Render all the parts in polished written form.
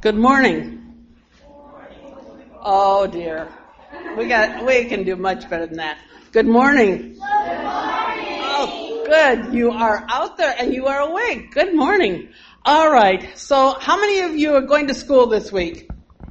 Good morning. Oh dear. We can do much better than that. Good morning. Good morning. Oh, good. You are out there and you are awake. Good morning. All right. So how many of you are going to school this week?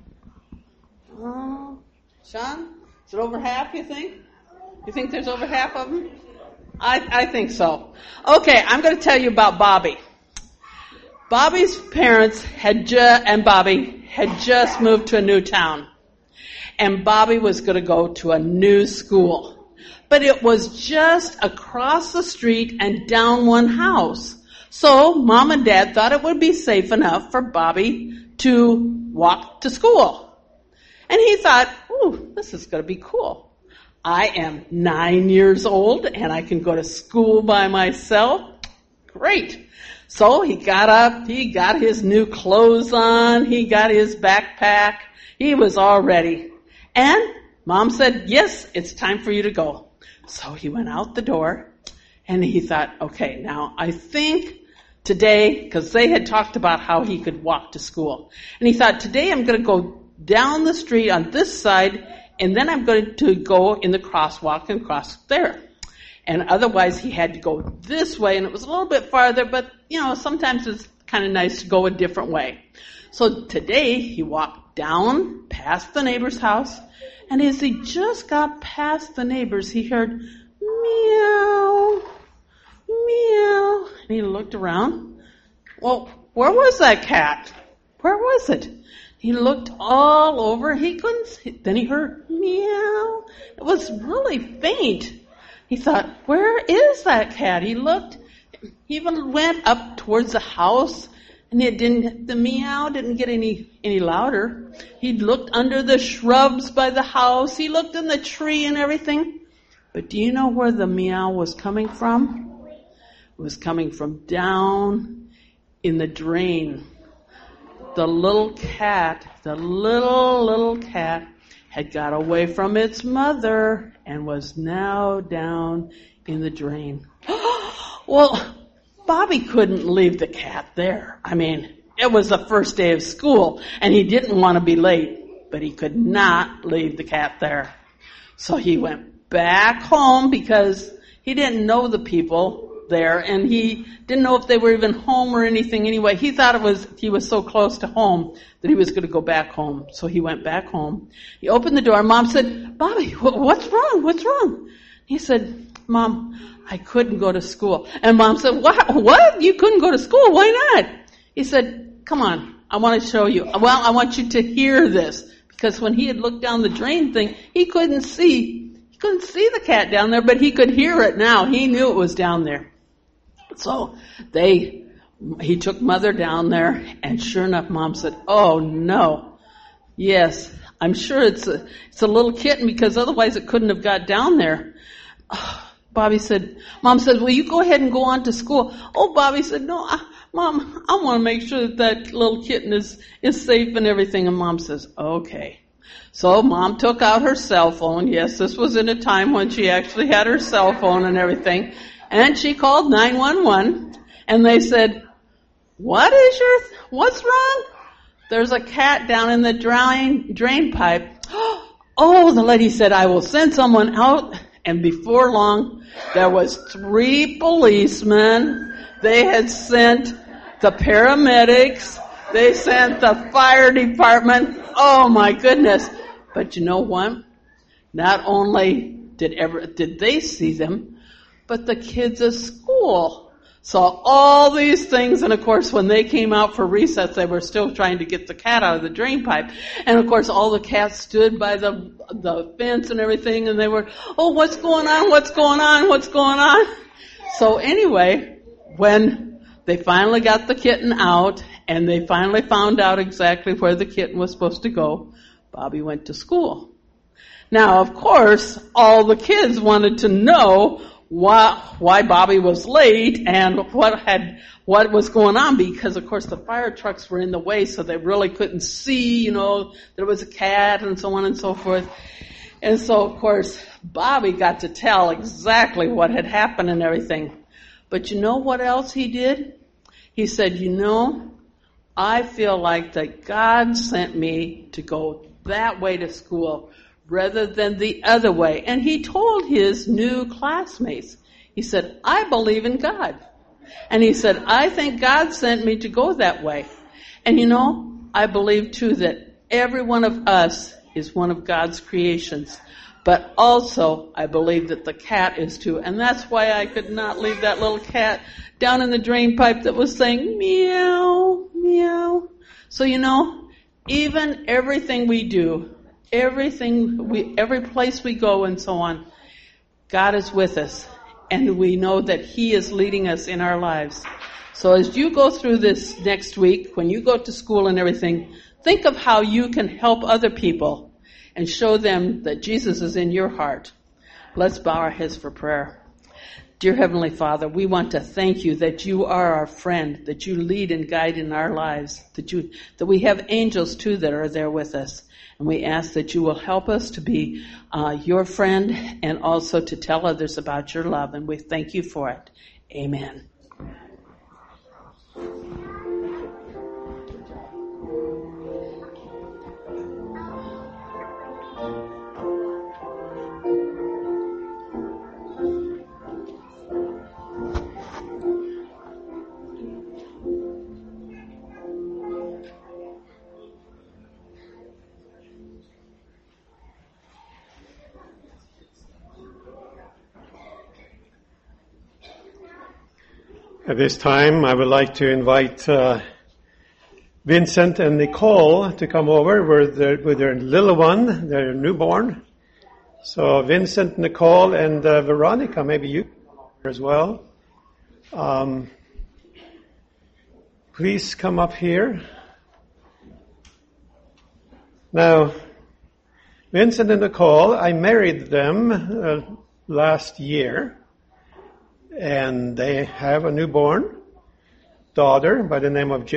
Sean? Is it over half, you think? You think there's over half of them? I think so. Okay, I'm going to tell you about Bobby. Bobby's parents and Bobby had just moved to a new town. And Bobby was going to go to a new school. But it was just across the street and down one house. So Mom and Dad thought it would be safe enough for Bobby to walk to school. And he thought, ooh, this is going to be cool. I am 9 years old and I can go to school by myself. Great. So he got up, he got his new clothes on, he got his backpack, he was all ready. And Mom said, yes, it's time for you to go. So he went out the door and he thought, okay, now I think today, because they had talked about how he could walk to school. And he thought, today I'm going to go down the street on this side and then I'm going to go in the crosswalk and cross there. And otherwise he had to go this way and it was a little bit farther, but sometimes it's kind of nice to go a different way. So today he walked down past the neighbor's house and as he just got past the neighbors, he heard meow, meow. And he looked around. Well, where was that cat? Where was it? He looked all over. He couldn't see. Then he heard meow. It was really faint. He thought, where is that cat? He looked. He even went up towards the house, and the meow didn't get any louder. He looked under the shrubs by the house. He looked in the tree and everything. But do you know where the meow was coming from? It was coming from down in the drain. The little cat, little cat, had got away from its mother and was now down in the drain. Well, Bobby couldn't leave the cat there. I mean, it was the first day of school and he didn't want to be late, but he could not leave the cat there. So he went back home because he didn't know the people there and he didn't know if they were even home or anything anyway. He thought he was so close to home that he was going to go back home. So he went back home. He opened the door. Mom said, Bobby, what's wrong? What's wrong? He said, Mom, I couldn't go to school. And Mom said, what? You couldn't go to school? Why not? He said, come on, I want to show you. Well, I want you to hear this. Because when he had looked down the drain thing, he couldn't see the cat down there, but he could hear it now. He knew it was down there. So he took Mother down there, and sure enough, Mom said, oh no. Yes, I'm sure it's a little kitten because otherwise it couldn't have got down there. Mom said, will you go ahead and go on to school? Oh, Bobby said, no, Mom, I want to make sure that little kitten is safe and everything. And Mom says, okay. So Mom took out her cell phone. Yes, this was in a time when she actually had her cell phone and everything. And she called 911 and they said, what's wrong? There's a cat down in the drain pipe. Oh, the lady said, I will send someone out. And before long, there was 3 policemen. They had sent the paramedics. They sent the fire department. Oh my goodness. But you know what? Not only did they see them, but the kids at school saw all these things. And of course, when they came out for recess, they were still trying to get the cat out of the drain pipe. And of course, all the cats stood by the fence and everything. And they were, oh, what's going on? What's going on? What's going on? So anyway, when they finally got the kitten out and they finally found out exactly where the kitten was supposed to go, Bobby went to school. Now, of course, all the kids wanted to know why Bobby was late and what was going on, because of course the fire trucks were in the way, so they really couldn't see, there was a cat and so on and so forth. And so of course Bobby got to tell exactly what had happened and everything. But you know what else he did? He said, I feel like that God sent me to go that way to school rather than the other way. And he told his new classmates, he said, I believe in God. And he said, I think God sent me to go that way. And I believe too that every one of us is one of God's creations. But also, I believe that the cat is too. And that's why I could not leave that little cat down in the drain pipe that was saying, meow, meow. So, even everything we do, every place we go and so on, God is with us. And we know that he is leading us in our lives. So as you go through this next week, when you go to school and everything, think of how you can help other people and show them that Jesus is in your heart. Let's bow our heads for prayer. Dear Heavenly Father, we want to thank you that you are our friend, that you lead and guide in our lives, that we have angels too that are there with us. And we ask that you will help us to be your friend and also to tell others about your love. And we thank you for it. Amen. At this time, I would like to invite Vincent and Nicole to come over with their little one, their newborn. So Vincent, Nicole, and Veronica, maybe you can come over as well. Please come up here. Now, Vincent and Nicole, I married them last year. And they have a newborn daughter by the name of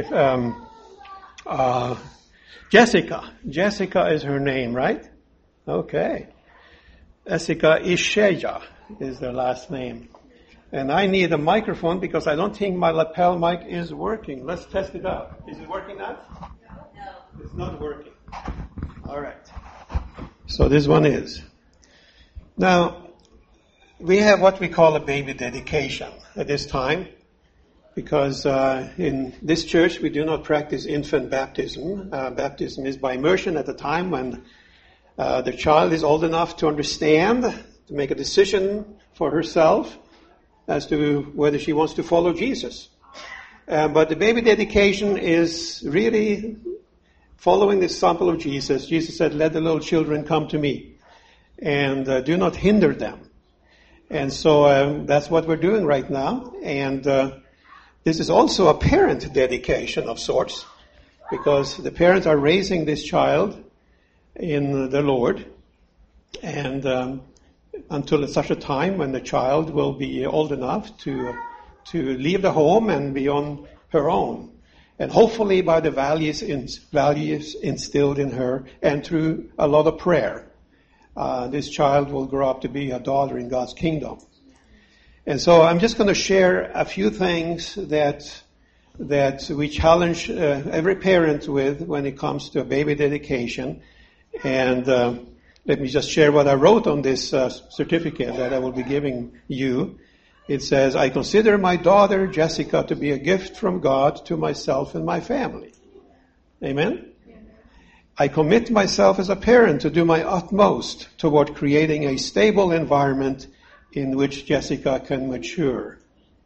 Jessica. Jessica is her name, right? Okay. Jessica Isheja is their last name. And I need a microphone because I don't think my lapel mic is working. Let's test it out. Is it working now? No. It's not working. All right. So this one is. Now, we have what we call a baby dedication at this time because in this church we do not practice infant baptism. Baptism is by immersion at the time when the child is old enough to understand, to make a decision for herself as to whether she wants to follow Jesus. But the baby dedication is really following the example of Jesus. Jesus said, let the little children come to me and do not hinder them. And so that's what we're doing right now. And this is also a parent dedication of sorts, because the parents are raising this child in the Lord, and until such a time when the child will be old enough to leave the home and be on her own. And hopefully by the values instilled in her and through a lot of prayer. This child will grow up to be a daughter in God's kingdom. And so I'm just going to share a few things that we challenge every parent with when it comes to a baby dedication. And let me just share what I wrote on this certificate that I will be giving you. It says, I consider my daughter Jessica to be a gift from God to myself and my family. Amen? I commit myself as a parent to do my utmost toward creating a stable environment in which Jessica can mature.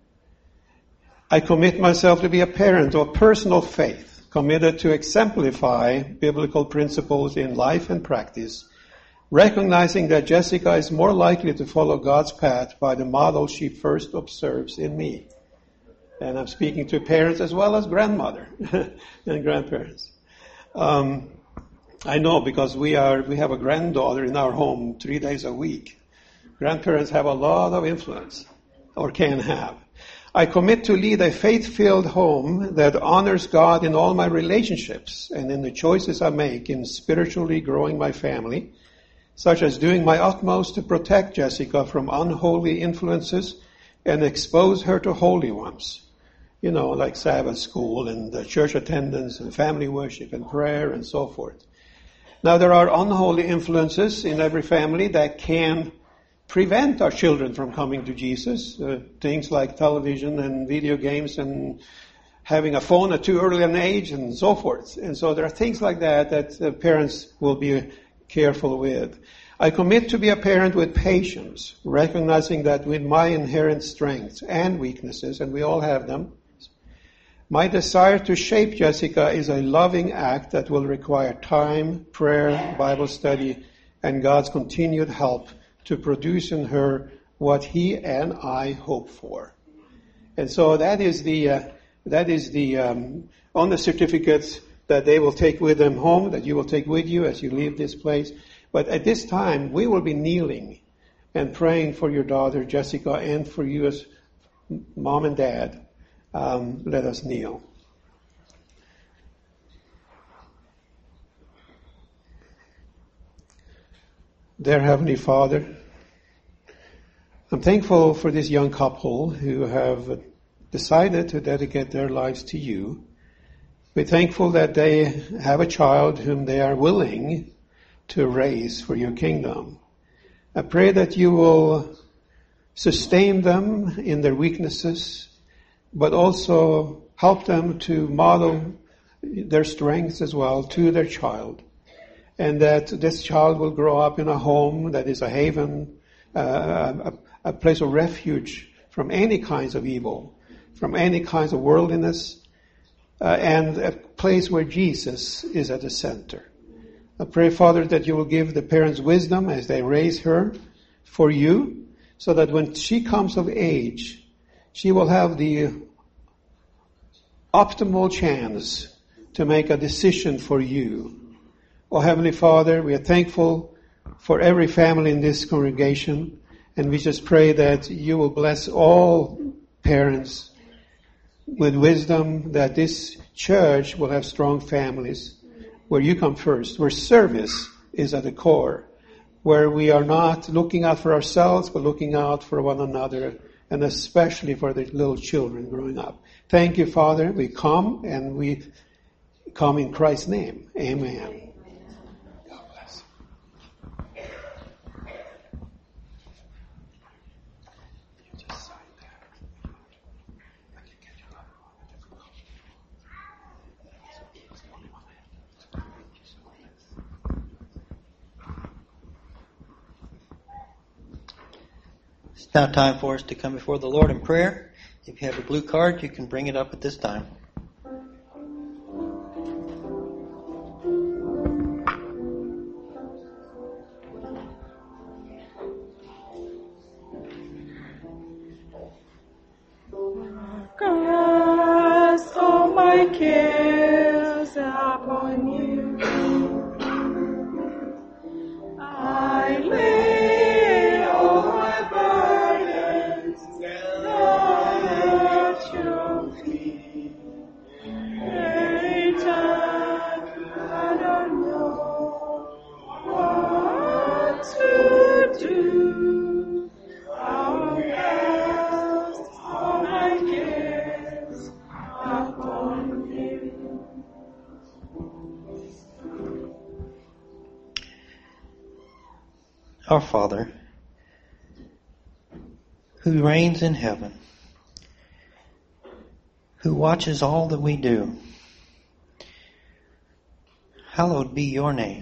I commit myself to be a parent of personal faith, committed to exemplify biblical principles in life and practice, recognizing that Jessica is more likely to follow God's path by the model she first observes in me. And I'm speaking to parents as well as grandmother and grandparents. I know because we have a granddaughter in our home 3 days a week. Grandparents have a lot of influence, or can have. I commit to lead a faith-filled home that honors God in all my relationships and in the choices I make in spiritually growing my family, such as doing my utmost to protect Jessica from unholy influences and expose her to holy ones, like Sabbath school and church attendance and family worship and prayer and so forth. Now, there are unholy influences in every family that can prevent our children from coming to Jesus. Things like television and video games and having a phone at too early an age and so forth. And so there are things like that parents will be careful with. I commit to be a parent with patience, recognizing that with my inherent strengths and weaknesses, and we all have them, my desire to shape Jessica is a loving act that will require time, prayer, Bible study, and God's continued help to produce in her what He and I hope for. And so that is the on the certificates that they will take with them home, that you will take with you as you leave this place. But at this time, we will be kneeling and praying for your daughter, Jessica, and for you as mom and dad. Let us kneel. Dear Heavenly Father, I'm thankful for this young couple who have decided to dedicate their lives to you. We're thankful that they have a child whom they are willing to raise for your kingdom. I pray that you will sustain them in their weaknesses, but also help them to model their strengths as well to their child. And that this child will grow up in a home that is a haven, a place of refuge from any kinds of evil, from any kinds of worldliness, and a place where Jesus is at the center. I pray, Father, that you will give the parents wisdom as they raise her for you, so that when she comes of age, she will have the optimal chance to make a decision for you. Oh, Heavenly Father, we are thankful for every family in this congregation, and we just pray that you will bless all parents with wisdom, that this church will have strong families, where you come first, where service is at the core, where we are not looking out for ourselves, but looking out for one another, and especially for the little children growing up. Thank you, Father. We come, and we come in Christ's name. Amen. God bless. You just sign there. I can get your other one. It's now time for us to come before the Lord in prayer. If you have a blue card, you can bring it up at this time. Cast all my cares upon you. I lay all my burdens down at your feet. Anytime I don't know what to do, I'll cast all my cares upon you. Our Father, who reigns in heaven, who watches all that we do, hallowed be your name.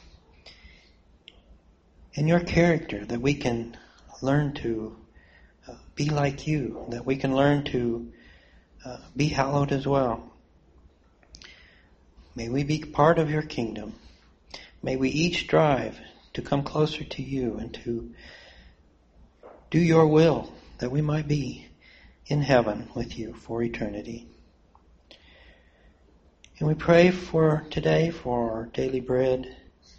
In your character, that we can learn to be like you, that we can learn to be hallowed as well. May we be part of your kingdom. May we each strive to come closer to you and to do your will, that we might be in heaven with you for eternity. And we pray for today, for our daily bread,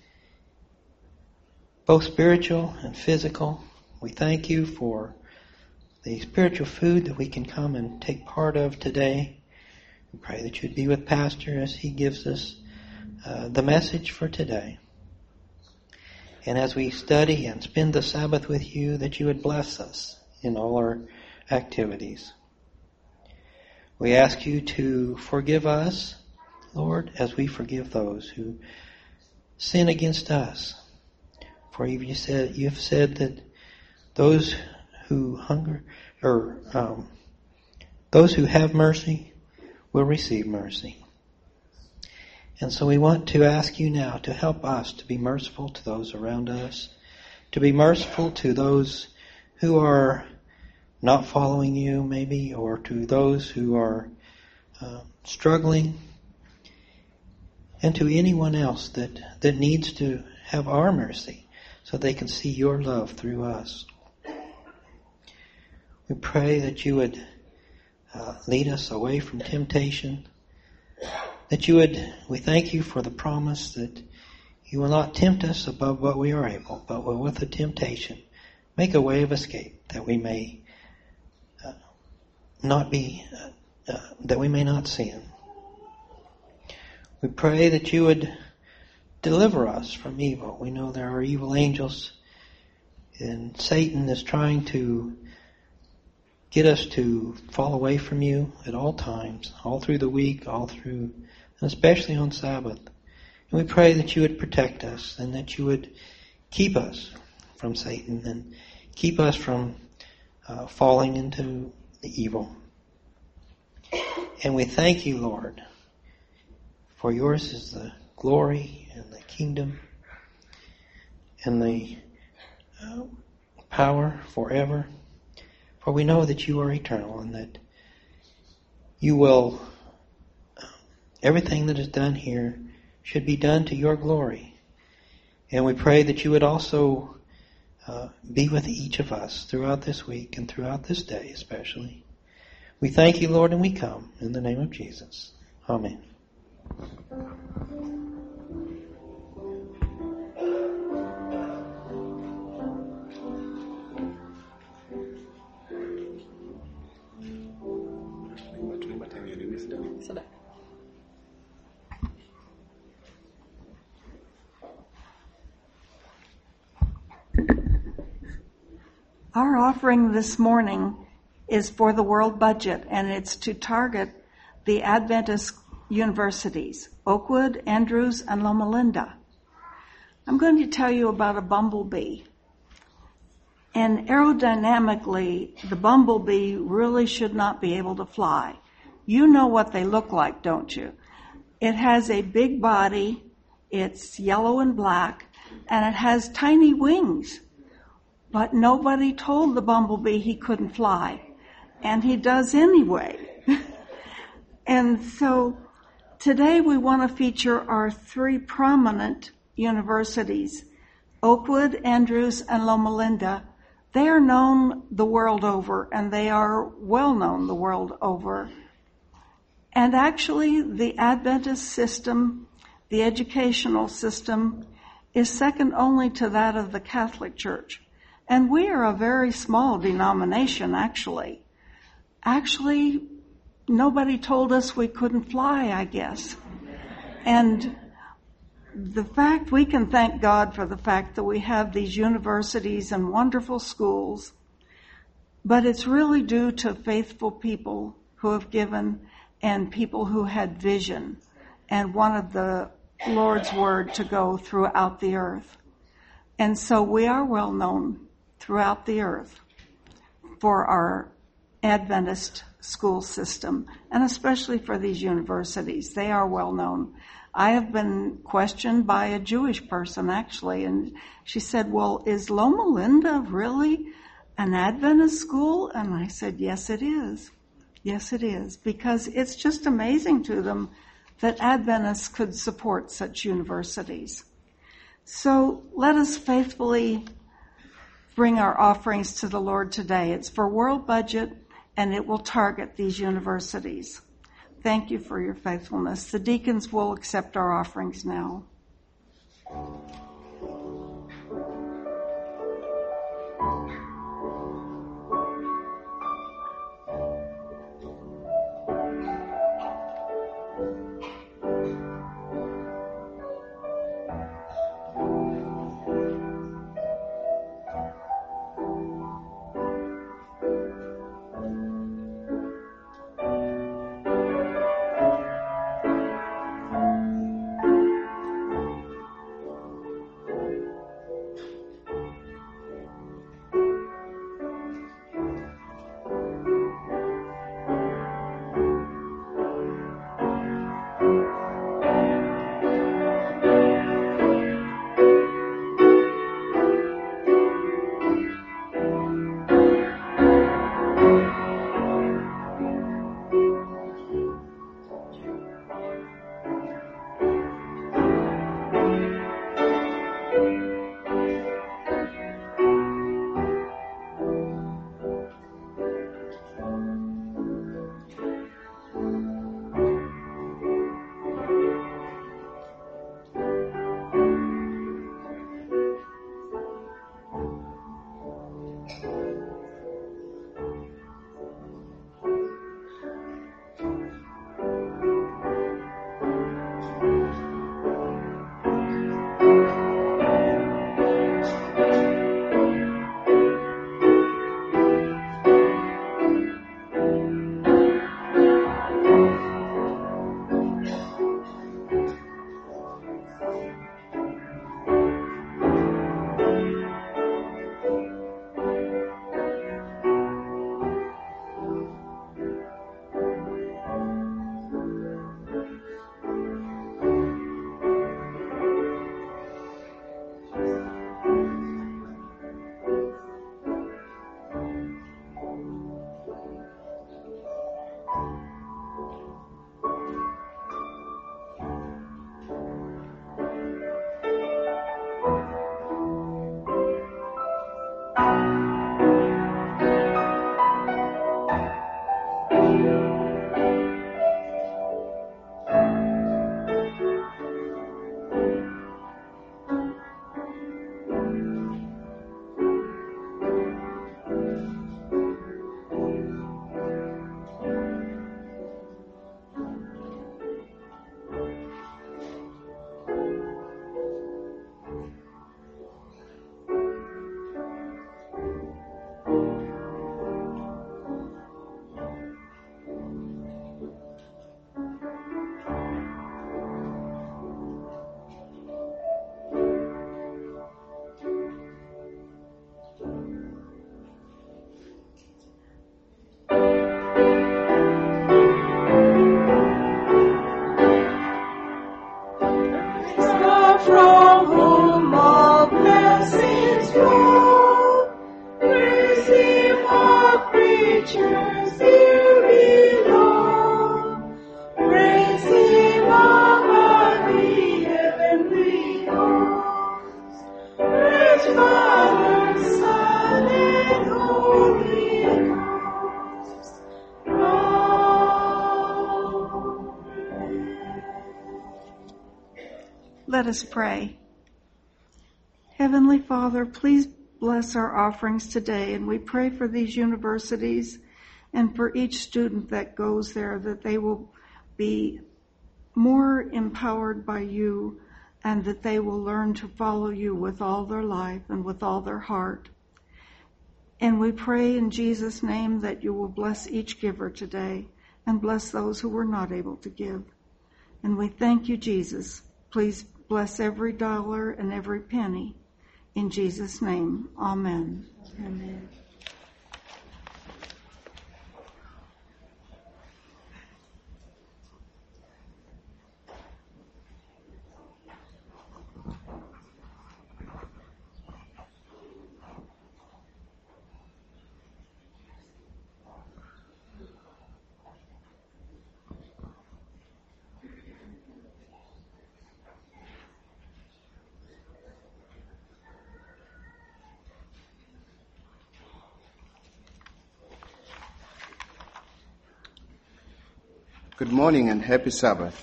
both spiritual and physical. We thank you for the spiritual food that we can come and take part of today. We pray that you'd be with Pastor as he gives us the message for today. And as we study and spend the Sabbath with you, that you would bless us in all our activities. We ask you to forgive us, Lord, as we forgive those who sin against us. For you've said that those who hunger, or those who have mercy will receive mercy. And so we want to ask you now to help us to be merciful to those around us, to be merciful to those who are not following you maybe, or to those who are struggling, and to anyone else that needs to have our mercy so they can see your love through us. We pray that you would lead us away from temptation, we thank you for the promise that you will not tempt us above what we are able, but will with the temptation make a way of escape that we may that we may not sin. We pray that you would deliver us from evil. We know there are evil angels, and Satan is trying to get us to fall away from you at all times, all through the week, and especially on Sabbath. And we pray that you would protect us and that you would keep us from Satan and keep us from falling into the evil. And we thank you, Lord, for yours is the glory and the kingdom and the power forever. For we know that you are eternal and that you will, everything that is done here should be done to your glory. And we pray that you would also be with each of us throughout this week and throughout this day especially. We thank you, Lord, and we come in the name of Jesus. Amen. Our offering this morning is for the world budget, and it's to target the Adventist universities, Oakwood, Andrews, and Loma Linda. I'm going to tell you about a bumblebee. And aerodynamically, the bumblebee really should not be able to fly. You know what they look like, don't you? It has a big body, it's yellow and black, and it has tiny wings. But nobody told the bumblebee he couldn't fly. And he does anyway. And so today we want to feature our three prominent universities, Oakwood, Andrews, and Loma Linda. They are known the world over, and they are well known the world over. And actually, the Adventist system, the educational system, is second only to that of the Catholic Church. And we are a very small denomination, actually. Actually, nobody told us we couldn't fly, I guess. And the fact, we can thank God for the fact that we have these universities and wonderful schools, but it's really due to faithful people who have given and people who had vision and wanted the Lord's word to go throughout the earth. And so we are well known throughout the earth for our Adventist school system, and especially for these universities. They are well known. I have been questioned by a Jewish person, actually, and she said, well, is Loma Linda really an Adventist school? And I said, yes, it is. Yes, it is, because it's just amazing to them that Adventists could support such universities. So let us faithfully bring our offerings to the Lord today. It's for world budget, and it will target these universities. Thank you for your faithfulness. The deacons will accept our offerings now. Father, Son, and Holy Ghost. Amen. Let us pray. Heavenly Father, please bless our offerings today, and we pray for these universities and for each student that goes there, that they will be more empowered by you and that they will learn to follow you with all their life and with all their heart. And we pray in Jesus' name that you will bless each giver today and bless those who were not able to give. And we thank you, Jesus. Please bless every dollar and every penny. In Jesus' name, amen. Amen. Good morning and happy Sabbath.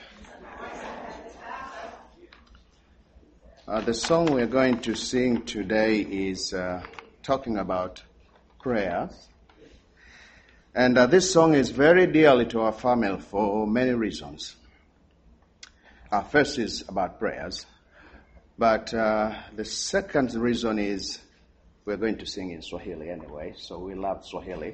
The song we're going to sing today is talking about prayers. And this song is very dear to our family for many reasons. First is about prayers. But the second reason is we're going to sing in Swahili anyway, so we love Swahili.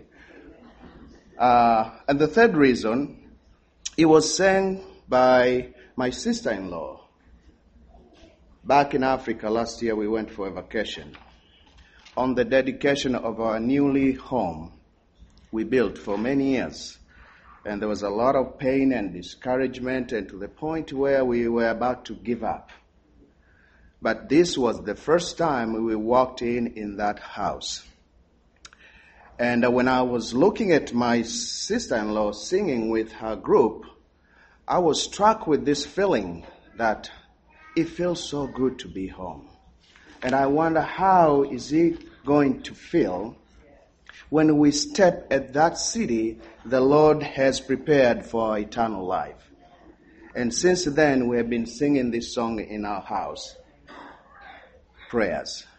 And the third reason, it was sang by my sister-in-law. Back in Africa last year, we went for a vacation. On the dedication of our newly home we built for many years. And there was a lot of pain and discouragement, and to the point where we were about to give up. But this was the first time we walked in that house. And when I was looking at my sister-in-law singing with her group, I was struck with this feeling that it feels so good to be home. And I wonder, how is it going to feel when we step at that city the Lord has prepared for our eternal life? And since then, we have been singing this song in our house, Prayers.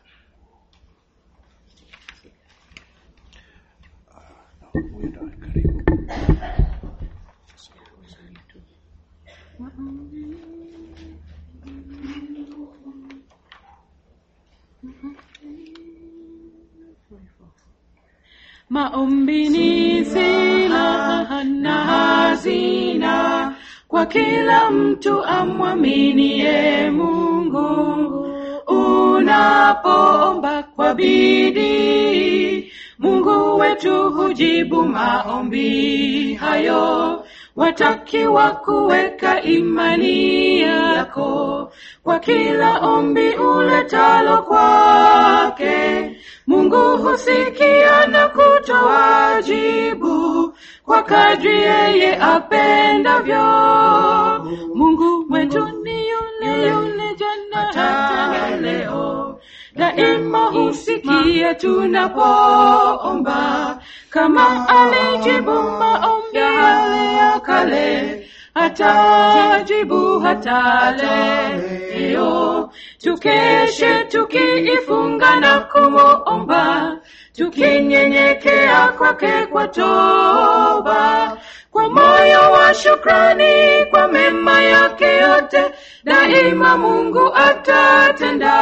Maombi ni silaha na hazina kwa kila mtu amwaminie Mungu. Unapoomba kwa bidii, Mungu wetu hujibu maombi hayo. Watakiwa kuweka imani yako kwa kila ombi uletalo kwake. Mungu husikia na kutoa jibu kwa kadri yeye apendavyo. Mungu wetu ni yule jana hata leo. Daima husikia tunapoomba, kama alijibu maombi yale ya kale, atajibu hata leo. Tukeshe tukiifunga na kumuomba, tukinyenyekea kwake kwa toba, kwa moyo wa shukrani kwa mema yake yote, daima Mungu atatenda.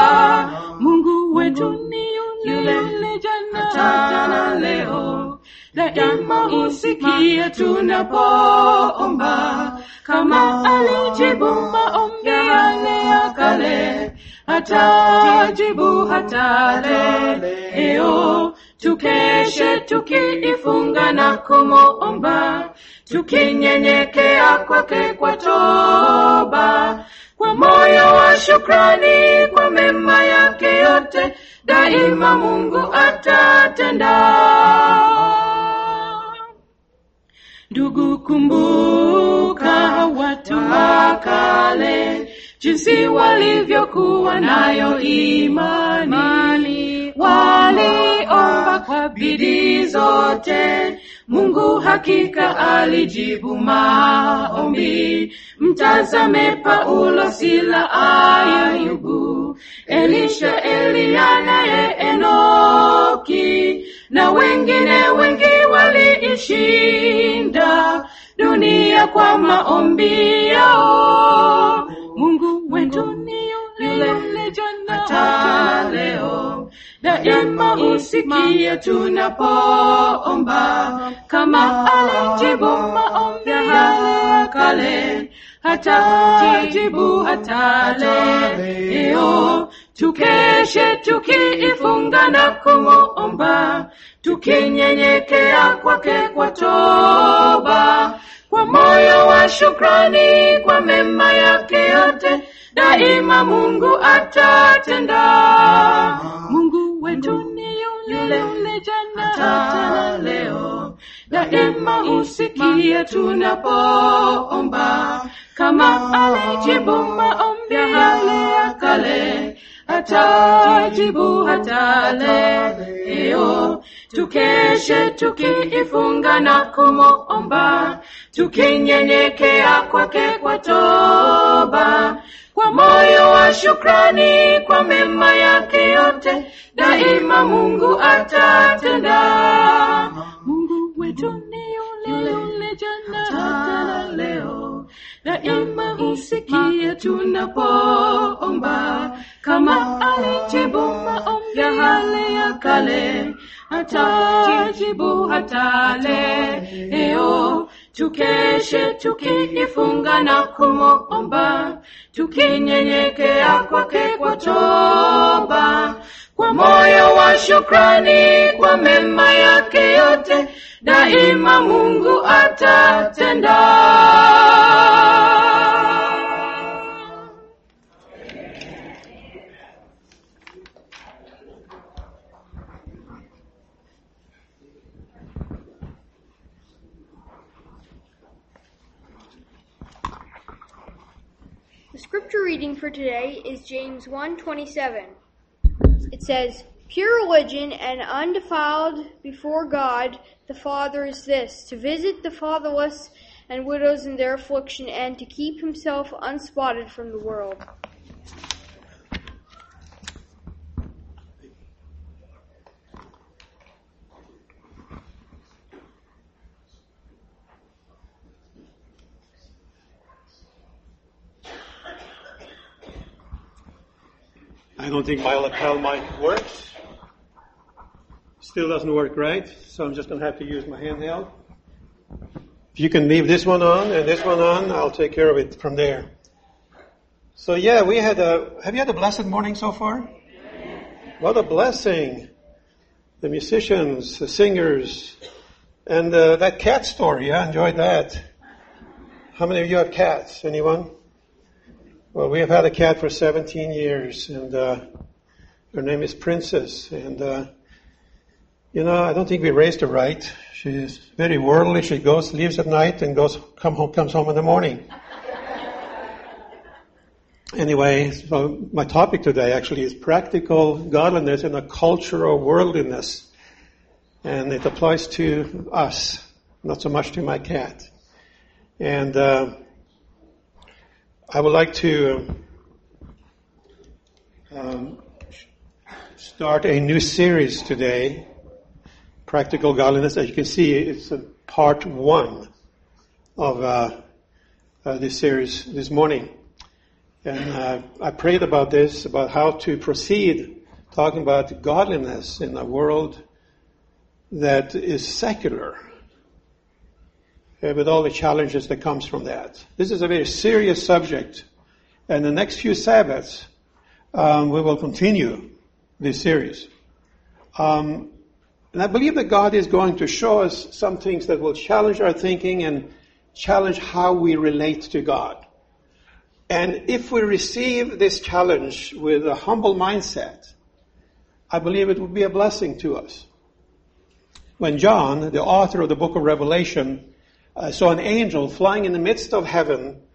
Mungu wetu ni yule jana hata leo. Daima husikia tunapoomba, kama alijibu maombi yale ya kale, atajibu hata leo. Tukeshe tukiifunga na kumuomba, tukinyenyekea kwake kwa toba, kwa moyo wa shukrani kwa mema yake yote, daima Mungu atatenda. Ndugu, kumbuka watu wa kale, jinsi walivyokuwa nayo imani. Waliomba kwa bidii zote, Mungu hakika alijibu maombi. Mtazame Paulo, Sila, Ayubu, Elisha, Eliya naye Enoki, na wengine wengi waliishinda dunia kwa maombi yao. Mungu wetu ni yule jana hata leo, daima husikia tunapoomba, kama alijibu maombi yale ya kale, hatajibu hata leo. Tukeshe tukiifunga na kumuomba, tukinyenyekea kwake kwa toba, kwa moyo wa shukrani kwa mema yake yote, daima Mungu atatenda. Mungu wetu ni yule jana hata leo, daima husikia tunapoomba, kama alijibu maombi yale ya kale, hatajibu hata leo. Tukeshe tukiifunga na kumuomba, tukinyenyekea kwake kwa toba, kwa moyo wa shukrani kwa mema yake yote, daima Mungu atatenda. Mungu wetu ni yule jana hata leo, daima husikia tunapoomba, kama alijibu maombi yale ya kale, hatajibu hata leo. Tukeshe tukiifunga na kumuomba, tukinyenyekea kwake kwa toba, kwa moyo wa shukrani kwa mema yake yote, daima Mungu atatenda. The scripture reading for today is James 1:27. It says, "Pure religion and undefiled before God the Father is this, to visit the fatherless and widows in their affliction, and to keep himself unspotted from the world." I don't think my lapel mic works. Still doesn't work right, so I'm just going to have to use my handheld. If you can leave this one on and this one on, I'll take care of it from there. So yeah, have you had a blessed morning so far? What a blessing. The musicians, the singers, and that cat story, I enjoyed that. How many of you have cats? Anyone? Well, we have had a cat for 17 years, and her name is Princess. And, I don't think we raised her right. She's very worldly. She leaves at night and comes home in the morning. Anyway, so my topic today actually is practical godliness in a culture of worldliness. And it applies to us, not so much to my cat. And I would like to start a new series today, Practical Godliness. As you can see, it's part 1 of this series this morning. And I prayed about this, about how to proceed, talking about godliness in a world that is secular, with all the challenges that comes from that. This is a very serious subject, and the next few Sabbaths we will continue this series. And I believe that God is going to show us some things that will challenge our thinking and challenge how we relate to God. And if we receive this challenge with a humble mindset, I believe it will be a blessing to us. When John, the author of the book of Revelation, saw an angel flying in the midst of heaven,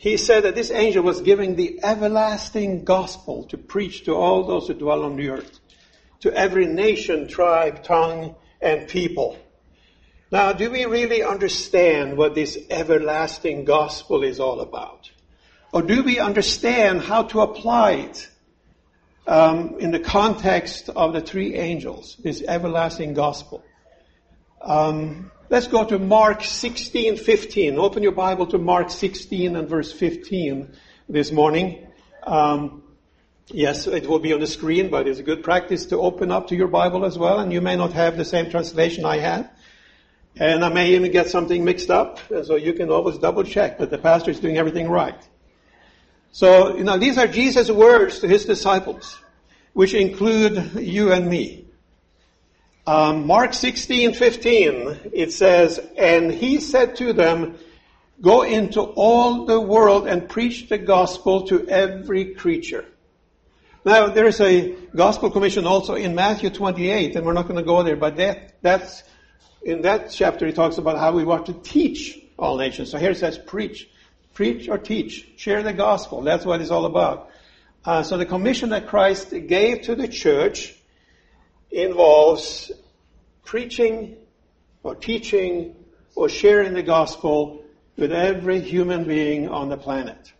he said that this angel was giving the everlasting gospel to preach to all those who dwell on the earth, to every nation, tribe, tongue, and people. Now, do we really understand what this everlasting gospel is all about? Or do we understand how to apply it in the context of the three angels, this everlasting gospel? Let's go to Mark 16:15. Open your Bible to Mark 16 and verse 15 this morning. Yes, it will be on the screen, but it's a good practice to open up to your Bible as well. And you may not have the same translation I have. And I may even get something mixed up. So you can always double check that the pastor is doing everything right. So, these are Jesus' words to his disciples, which include you and me. Mark 16:15, it says, "And he said to them, go into all the world and preach the gospel to every creature." Now, there is a gospel commission also in Matthew 28, and we're not going to go there, but that's in that chapter he talks about how we want to teach all nations. So here it says preach or teach, share the gospel. That's what it's all about. So the commission that Christ gave to the church involves preaching or teaching or sharing the gospel with every human being on the planet.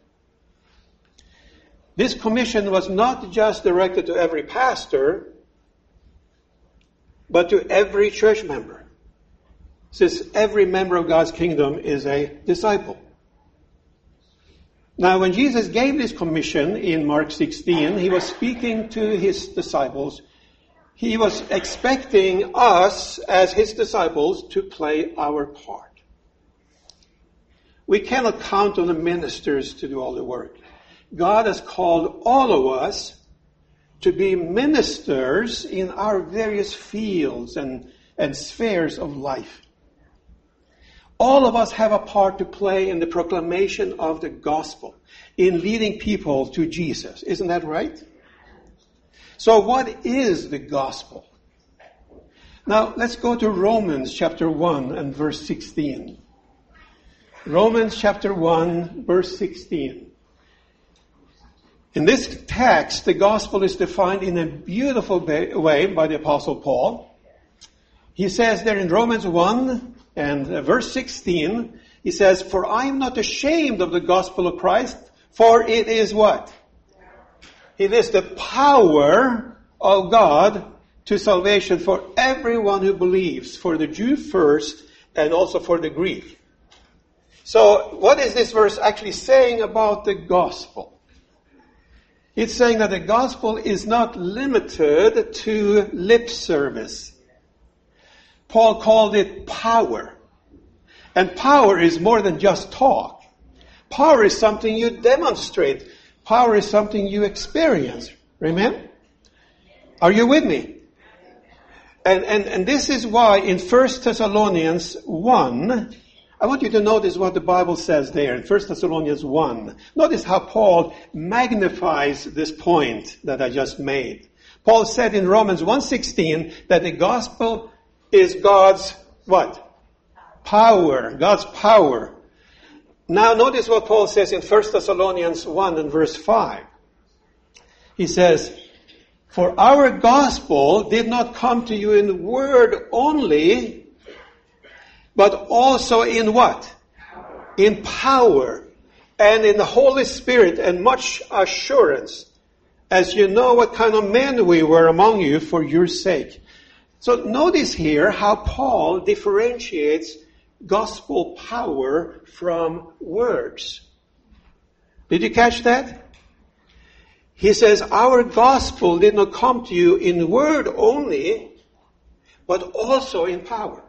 This commission was not just directed to every pastor, but to every church member, since every member of God's kingdom is a disciple. Now, when Jesus gave this commission in Mark 16, he was speaking to his disciples. He was expecting us, as his disciples, to play our part. We cannot count on the ministers to do all the work. God has called all of us to be ministers in our various fields and spheres of life. All of us have a part to play in the proclamation of the gospel, in leading people to Jesus. Isn't that right? So what is the gospel? Now, let's go to Romans chapter 1 and verse 16. Romans chapter 1, verse 16. In this text, the gospel is defined in a beautiful way by the Apostle Paul. He says there in Romans 1 and verse 16, he says, "For I am not ashamed of the gospel of Christ, for it is" what? It is the power of God to salvation for everyone who believes, for the Jew first and also for the Greek. So what is this verse actually saying about the gospel? It's saying that the gospel is not limited to lip service. Paul called it power. And power is more than just talk. Power is something you demonstrate. Power is something you experience. Amen? Are you with me? And this is why in 1 Thessalonians 1, I want you to notice what the Bible says there in 1 Thessalonians 1. Notice how Paul magnifies this point that I just made. Paul said in Romans 1:16 that the gospel is God's what? Power. God's power. Now notice what Paul says in 1 Thessalonians 1 and verse 5. He says, "For our gospel did not come to you in word only, but also in" what? In power and in the Holy Spirit and much assurance, as you know what kind of men we were among you for your sake. So notice here how Paul differentiates gospel power from words. Did you catch that? He says, our gospel did not come to you in word only, but also in power.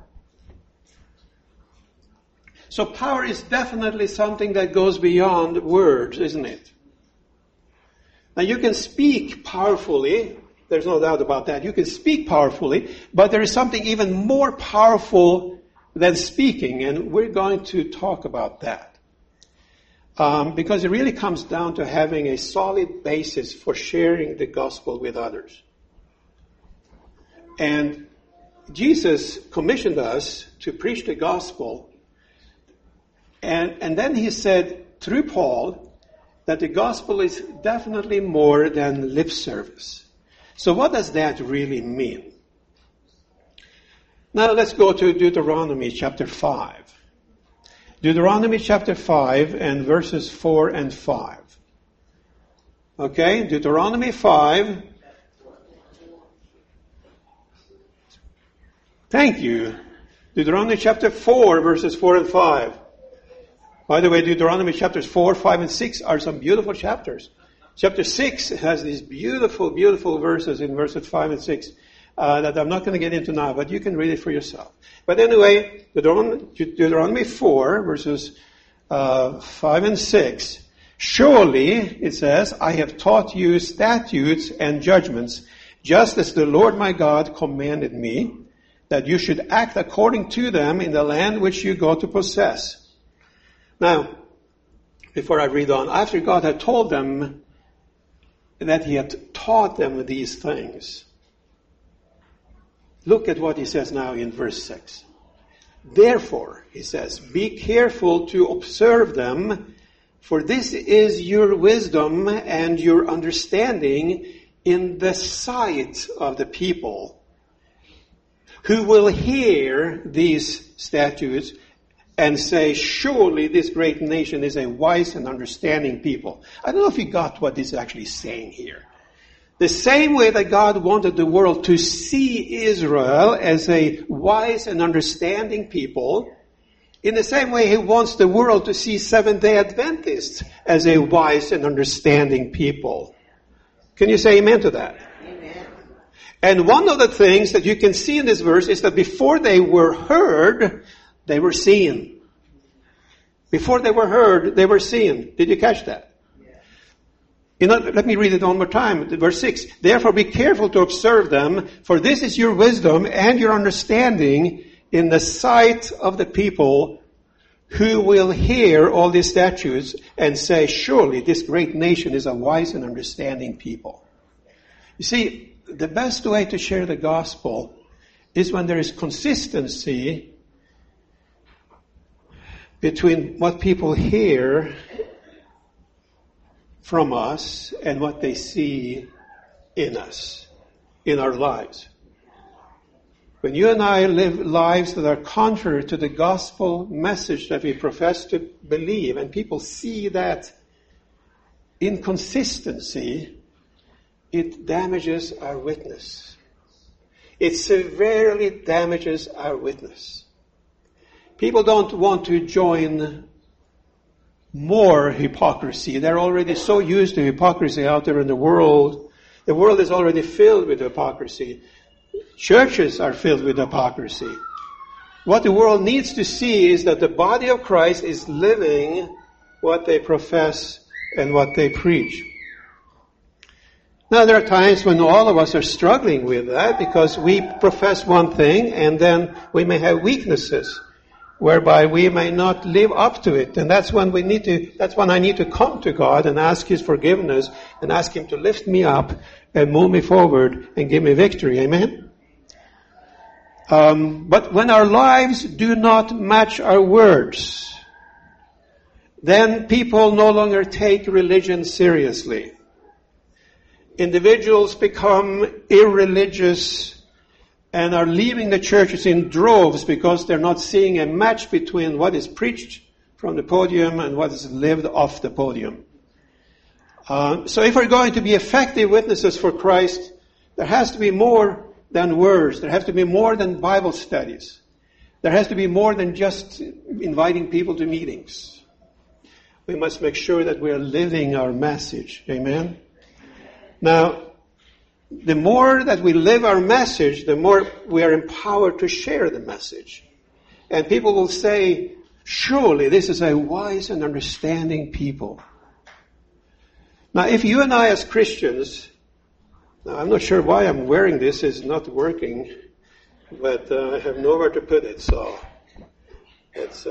So power is definitely something that goes beyond words, isn't it? Now you can speak powerfully. There's no doubt about that. You can speak powerfully, but there is something even more powerful than speaking, and we're going to talk about that. Because it really comes down to having a solid basis for sharing the gospel with others. And Jesus commissioned us to preach the gospel, and then he said through Paul that the gospel is definitely more than lip service. So what does that really mean? Now let's go to Deuteronomy chapter 5. Deuteronomy chapter 5 and verses 4 and 5. Okay, Deuteronomy 5. Thank you. Deuteronomy chapter 4, verses 4 and 5. By the way, Deuteronomy chapters 4, 5, and 6 are some beautiful chapters. Chapter 6 has these beautiful, beautiful verses in verses 5 and 6 that I'm not going to get into now, but you can read it for yourself. But anyway, Deuteronomy 4, verses 5 and 6. Surely, it says, I have taught you statutes and judgments, just as the Lord my God commanded me, that you should act according to them in the land which you go to possess. Now, before I read on, after God had told them that he had taught them these things, look at what he says now in verse 6. Therefore, he says, be careful to observe them, for this is your wisdom and your understanding in the sight of the people, who will hear these statutes and say, surely this great nation is a wise and understanding people. I don't know if you got what this is actually saying here. The same way that God wanted the world to see Israel as a wise and understanding people, in the same way he wants the world to see Seventh-day Adventists as a wise and understanding people. Can you say amen to that? And one of the things that you can see in this verse is that before they were heard, they were seen. Before they were heard, they were seen. Did you catch that? Let me read it one more time. Verse 6. Therefore be careful to observe them, for this is your wisdom and your understanding in the sight of the people, who will hear all these statutes and say, surely this great nation is a wise and understanding people. You see, the best way to share the gospel is when there is consistency between what people hear from us and what they see in us, in our lives. When you and I live lives that are contrary to the gospel message that we profess to believe, and people see that inconsistency, it damages our witness. It severely damages our witness. People don't want to join more hypocrisy. They're already so used to hypocrisy out there in the world. The world is already filled with hypocrisy. Churches are filled with hypocrisy. What the world needs to see is that the body of Christ is living what they profess and what they preach. Now, there are times when all of us are struggling with that because we profess one thing and then we may have weaknesses whereby we may not live up to it. And that's when I need to come to God and ask His forgiveness and ask Him to lift me up and move me forward and give me victory. Amen? But when our lives do not match our words, then people no longer take religion seriously. Individuals become irreligious and are leaving the churches in droves because they're not seeing a match between what is preached from the podium and what is lived off the podium. So if we're going to be effective witnesses for Christ, there has to be more than words. There has to be more than Bible studies. There has to be more than just inviting people to meetings. We must make sure that we are living our message. Amen? Now, the more that we live our message, the more we are empowered to share the message. And people will say, surely this is a wise and understanding people. Now, if you and I as Christians, now I'm not sure why I'm wearing this, it's not working, but I have nowhere to put it, so it's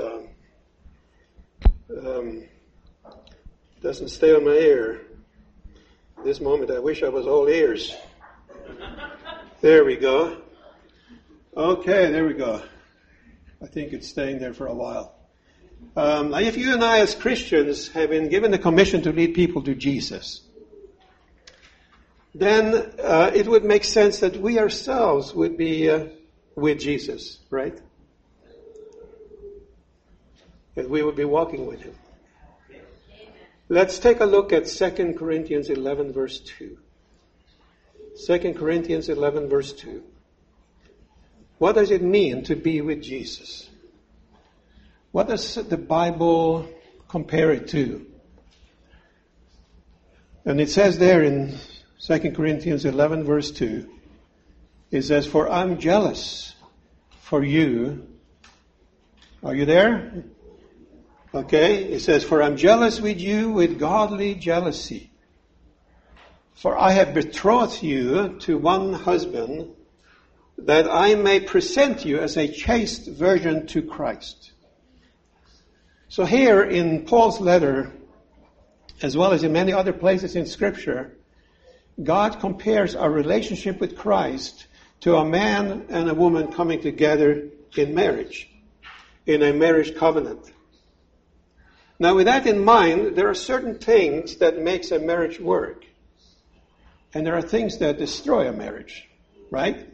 doesn't stay on my ear. This moment, I wish I was all ears. There we go. Okay, there we go. I think it's staying there for a while. If you and I as Christians have been given the commission to lead people to Jesus, then it would make sense that we ourselves would be with Jesus, right? That we would be walking with him. Let's take a look at 2 Corinthians 11 verse 2. 2 Corinthians 11 verse 2. What does it mean to be with Jesus? What does the Bible compare it to? And it says there in 2 Corinthians 11 verse 2, it says, "For I'm jealous for you." Are you there? Okay, it says, "For I'm jealous with you with godly jealousy. For I have betrothed you to one husband, that I may present you as a chaste virgin to Christ." So here in Paul's letter, as well as in many other places in Scripture, God compares our relationship with Christ to a man and a woman coming together in marriage, in a marriage covenant. Now, with that in mind, there are certain things that makes a marriage work. And there are things that destroy a marriage, right?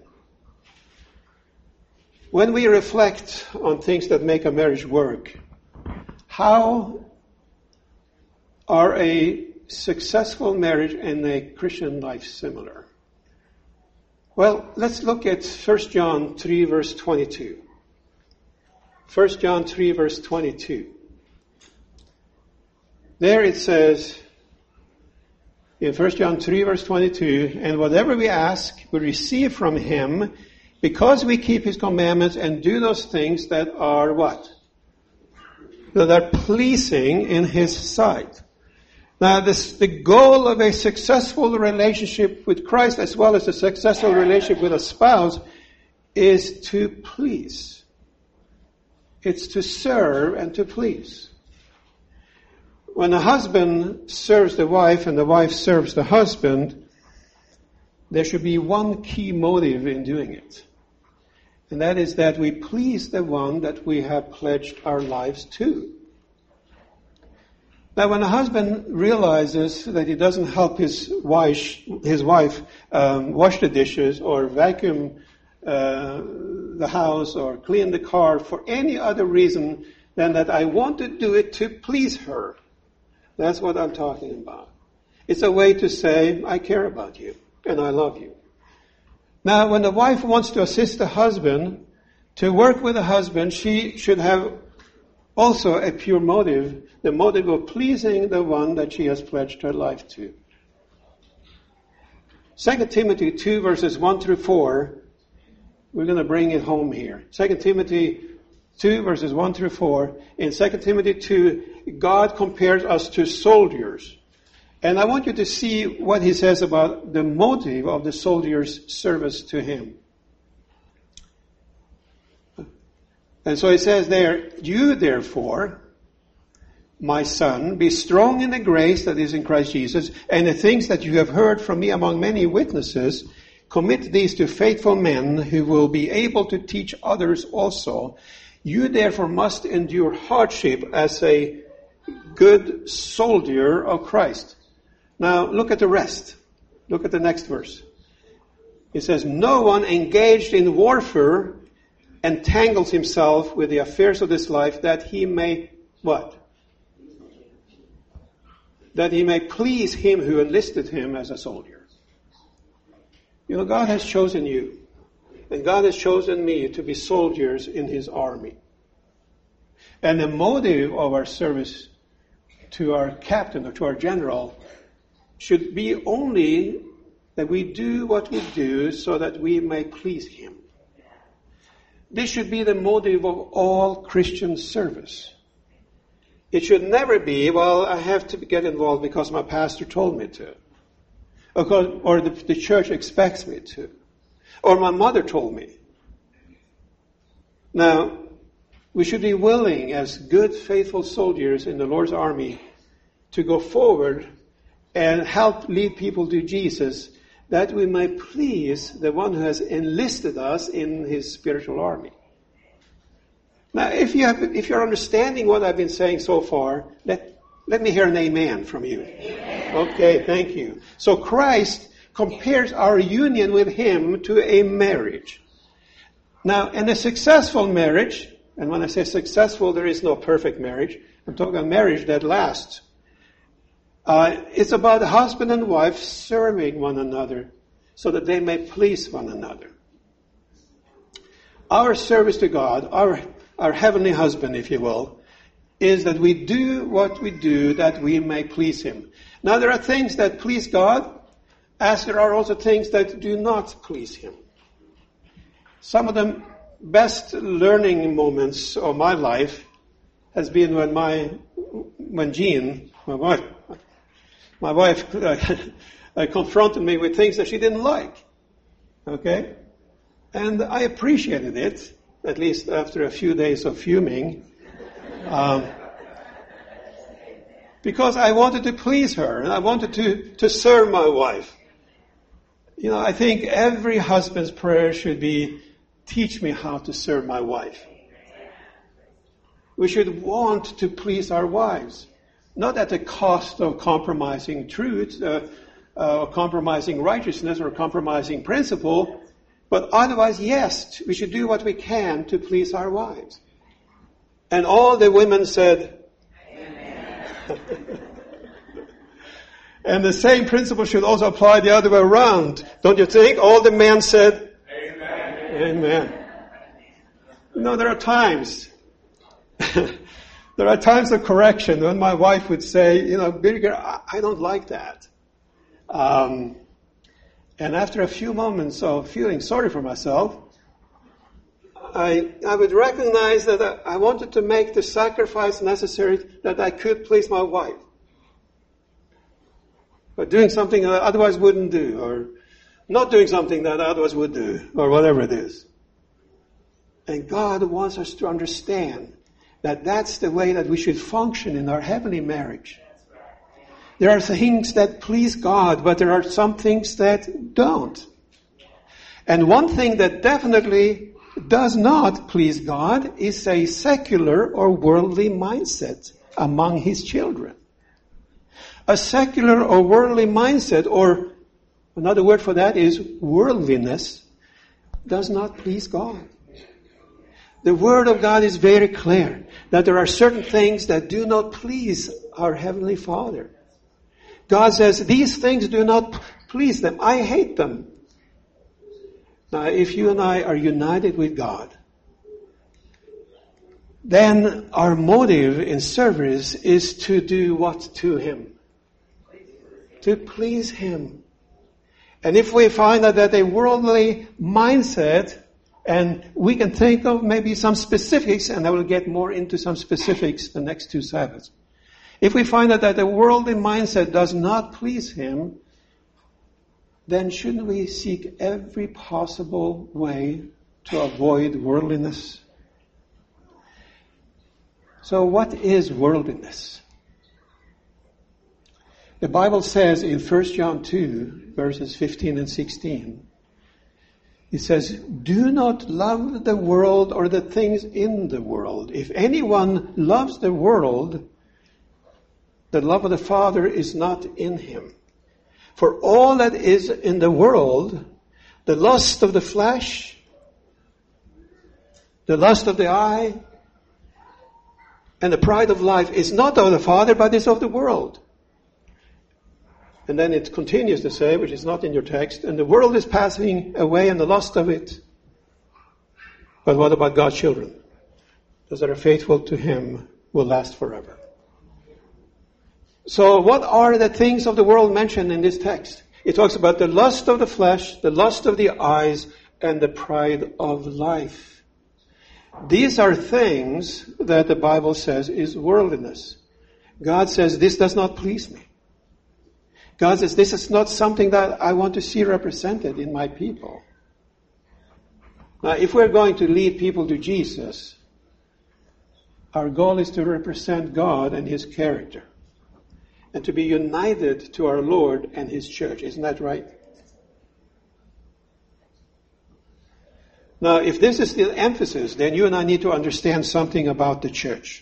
When we reflect on things that make a marriage work, how are a successful marriage and a Christian life similar? Well, let's look at 1 John 3 verse 22. 1 John 3 verse 22. There it says, in 1 John 3 verse 22, "And whatever we ask, we receive from him, because we keep his commandments and do those things that are" what? "That are pleasing in his sight." Now, the goal of a successful relationship with Christ, as well as a successful relationship with a spouse, is to please. It's to serve and to please. When a husband serves the wife and the wife serves the husband, there should be one key motive in doing it. And that is that we please the one that we have pledged our lives to. Now, when a husband realizes that he doesn't help his wife wash the dishes or vacuum the house or clean the car for any other reason than that I want to do it to please her, that's what I'm talking about. It's a way to say, I care about you and I love you. Now, when the wife wants to assist the husband, to work with the husband, she should have also a pure motive, the motive of pleasing the one that she has pledged her life to. 2 Timothy 2 verses 1 through 4, we're going to bring it home here. 2 Timothy 2 verses 1 through 4. In 2 Timothy 2, God compares us to soldiers. And I want you to see what he says about the motive of the soldier's service to him. And so he says there, "You therefore, my son, be strong in the grace that is in Christ Jesus, and the things that you have heard from me among many witnesses, commit these to faithful men who will be able to teach others also. You therefore must endure hardship as a good soldier of Christ." Now look at the rest. Look at the next verse. It says, "No one engaged in warfare entangles himself with the affairs of this life, that he may," what? "That he may please him who enlisted him as a soldier." You know, God has chosen you, and God has chosen me to be soldiers in his army. And the motive of our service to our captain or to our general should be only that we do what we do so that we may please him. This should be the motive of all Christian service. It should never be, well, I have to get involved because my pastor told me to. Or the church expects me to. Or my mother told me. Now, we should be willing as good, faithful soldiers in the Lord's army to go forward and help lead people to Jesus, that we may please the one who has enlisted us in his spiritual army. Now, if you're understanding what I've been saying so far, let me hear an amen from you. Amen. Okay, thank you. So Christ compares our union with Him to a marriage. Now, in a successful marriage, and when I say successful, there is no perfect marriage. I'm talking about marriage that lasts. It's about husband and wife serving one another so that they may please one another. Our service to God, our heavenly husband, if you will, is that we do what we do that we may please Him. Now, there are things that please God, as there are also things that do not please Him. Some of the best learning moments of my life has been when Jean, my wife confronted me with things that she didn't like. Okay? And I appreciated it, at least after a few days of fuming, because I wanted to please her, and I wanted to serve my wife. You know, I think every husband's prayer should be, teach me how to serve my wife. We should want to please our wives, not at the cost of compromising truth, compromising righteousness, or compromising principle, but otherwise, yes, we should do what we can to please our wives. And all the women said, Amen. And the same principle should also apply the other way around. Don't you think? All the men said, Amen. Amen. You know, there are times of correction when my wife would say, you know, Birger, I don't like that. And after a few moments of feeling sorry for myself, I would recognize that I wanted to make the sacrifice necessary that I could please my wife. But doing something that I otherwise wouldn't do, or not doing something that I otherwise would do, or whatever it is. And God wants us to understand that that's the way that we should function in our heavenly marriage. There are things that please God, but there are some things that don't. And one thing that definitely does not please God is a secular or worldly mindset among His children. A secular or worldly mindset, or another word for that is worldliness, does not please God. The Word of God is very clear that there are certain things that do not please our Heavenly Father. God says, these things do not please them. I hate them. Now, if you and I are united with God, then our motive in service is to do what to Him? To please Him. And if we find that a worldly mindset, and we can think of maybe some specifics, and I will get more into some specifics the next two Sabbaths. If we find that the worldly mindset does not please Him, then shouldn't we seek every possible way to avoid worldliness? So what is worldliness? The Bible says in 1 John 2, verses 15 and 16, it says, do not love the world or the things in the world. If anyone loves the world, the love of the Father is not in him. For all that is in the world, the lust of the flesh, the lust of the eye, and the pride of life is not of the Father, but is of the world. And then it continues to say, which is not in your text, and the world is passing away and the lust of it. But what about God's children? Those that are faithful to Him will last forever. So what are the things of the world mentioned in this text? It talks about the lust of the flesh, the lust of the eyes, and the pride of life. These are things that the Bible says is worldliness. God says, this does not please me. God says, this is not something that I want to see represented in my people. Now, if we're going to lead people to Jesus, our goal is to represent God and His character, and to be united to our Lord and His church. Isn't that right? Now, if this is the emphasis, then you and I need to understand something about the church.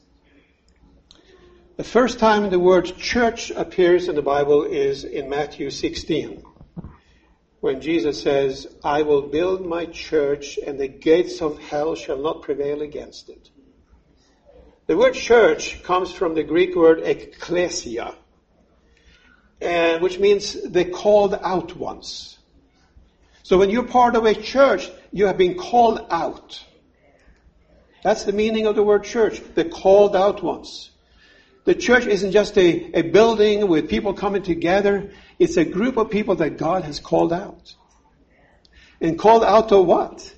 The first time the word church appears in the Bible is in Matthew 16, when Jesus says, I will build my church and the gates of hell shall not prevail against it. The word church comes from the Greek word ekklesia, which means the called out ones. So when you're part of a church, you have been called out. That's the meaning of the word church, the called out ones. The church isn't just a building with people coming together. It's a group of people that God has called out. And called out to what?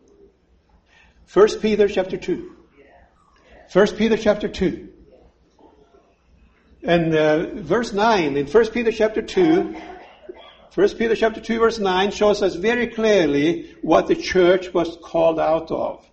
1 Peter chapter 2. 1 Peter chapter 2. And verse 9, in 1 Peter chapter 2, 1 Peter chapter 2 verse 9 shows us very clearly what the church was called out of.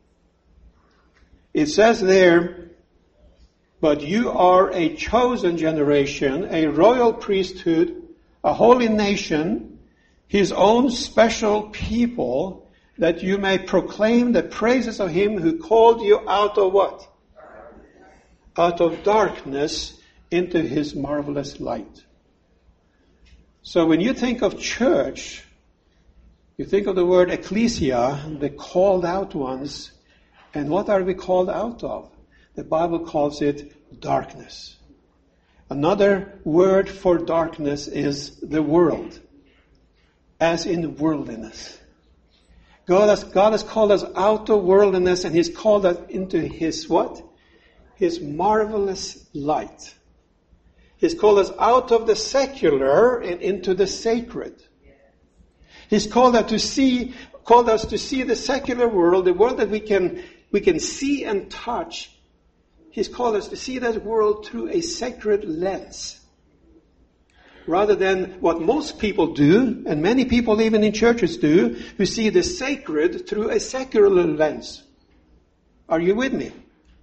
It says there, but you are a chosen generation, a royal priesthood, a holy nation, his own special people, that you may proclaim the praises of him who called you out of what? Out of darkness into his marvelous light. So when you think of church, you think of the word ecclesia, the called out ones, and what are we called out of? The Bible calls it darkness. Another word for darkness is the world, as in worldliness. God has called us out of worldliness, and he's called us into his what? His marvelous light. He's called us out of the secular and into the sacred. He's called us to see the secular world, the world that we can see and touch. He's called us to see that world through a sacred lens. Rather than what most people do, and many people even in churches do, who see the sacred through a secular lens. Are you with me?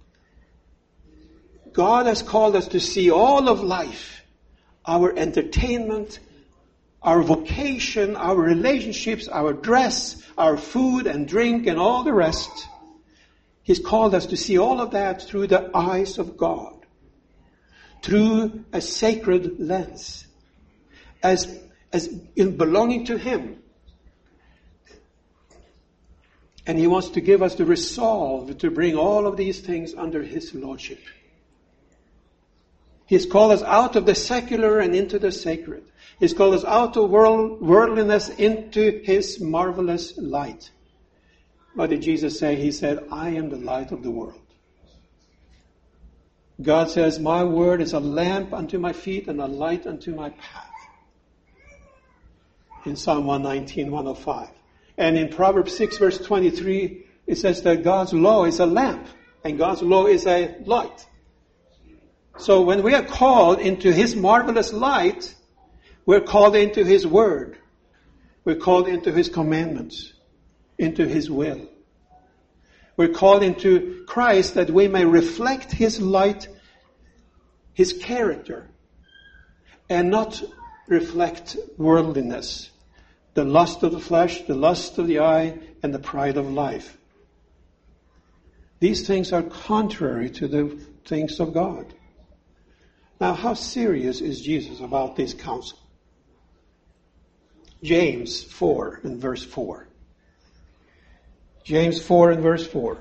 God has called us to see all of life, our entertainment, our vocation, our relationships, our dress, our food and drink and all the rest. He's called us to see all of that through the eyes of God, through a sacred lens, as in belonging to him. And he wants to give us the resolve to bring all of these things under his lordship. He's called us out of the secular and into the sacred. He's called us out of worldliness into his marvelous light. What did Jesus say? He said, I am the light of the world. God says, my word is a lamp unto my feet and a light unto my path. In Psalm 119, 105. And in Proverbs 6, verse 23, it says that God's law is a lamp and God's law is a light. So when we are called into his marvelous light, we're called into his word. We're called into his commandments, into his will. We're called into Christ that we may reflect his light, his character, and not reflect worldliness, the lust of the flesh, the lust of the eye, and the pride of life. These things are contrary to the things of God. Now, how serious is Jesus about this counsel? James 4 and verse 4. James 4 and verse 4.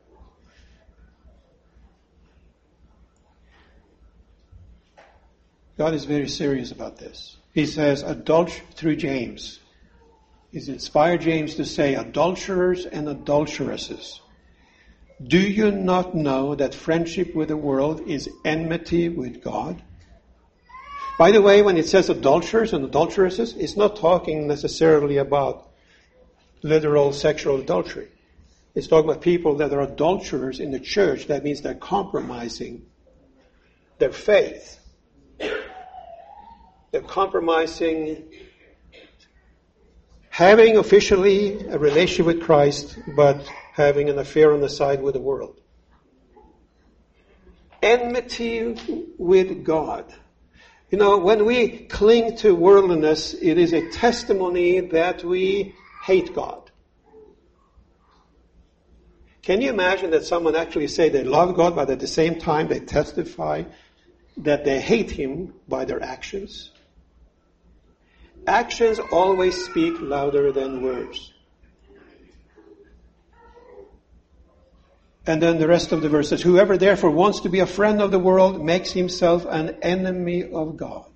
God is very serious about this. He says, through James. He's inspired James to say, adulterers and adulteresses. Do you not know that friendship with the world is enmity with God? By the way, when it says adulterers and adulteresses, it's not talking necessarily about literal sexual adultery. It's talking about people that are adulterers in the church. That means they're compromising their faith. They're compromising having officially a relationship with Christ, but having an affair on the side with the world. Enmity with God. You know, when we cling to worldliness, it is a testimony that we hate God. Can you imagine that someone actually say they love God, but at the same time they testify that they hate Him by their actions? Actions always speak louder than words. And then the rest of the verse says, whoever therefore wants to be a friend of the world makes himself an enemy of God.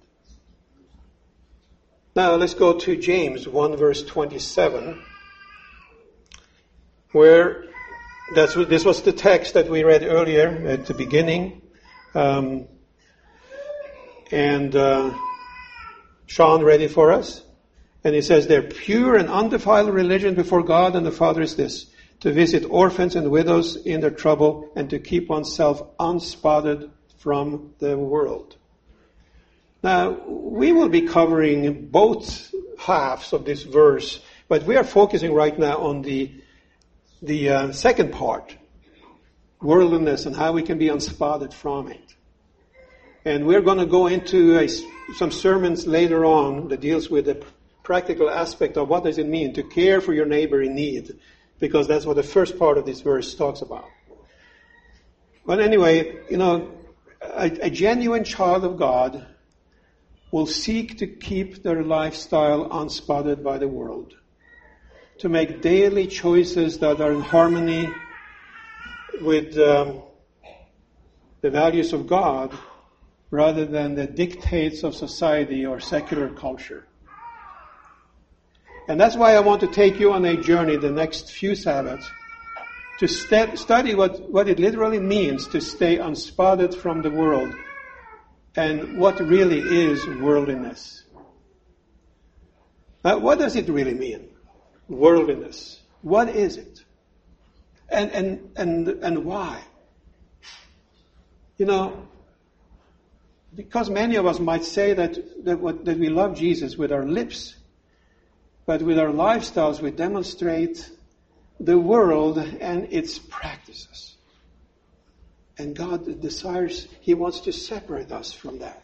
Now let's go to James 1 verse 27, where this was the text that we read earlier at the beginning. Sean read it for us. And he says, their pure and undefiled religion before God and the Father is this, to visit orphans and widows in their trouble and to keep oneself unspotted from the world. Now, we will be covering both halves of this verse, but we are focusing right now on the second part, worldliness and how we can be unspotted from it. And we're going to go into some sermons later on that deals with the practical aspect of what does it mean to care for your neighbor in need, because that's what the first part of this verse talks about. But anyway, a genuine child of God will seek to keep their lifestyle unspotted by the world, to make daily choices that are in harmony with the values of God rather than the dictates of society or secular culture. And that's why I want to take you on a journey the next few Sabbaths to study what it literally means to stay unspotted from the world and what really is worldliness. What does it really mean? Worldliness. What is it? And why? Because many of us might say that we love Jesus with our lips, but with our lifestyles we demonstrate the world and its practices. And God desires, He wants to separate us from that.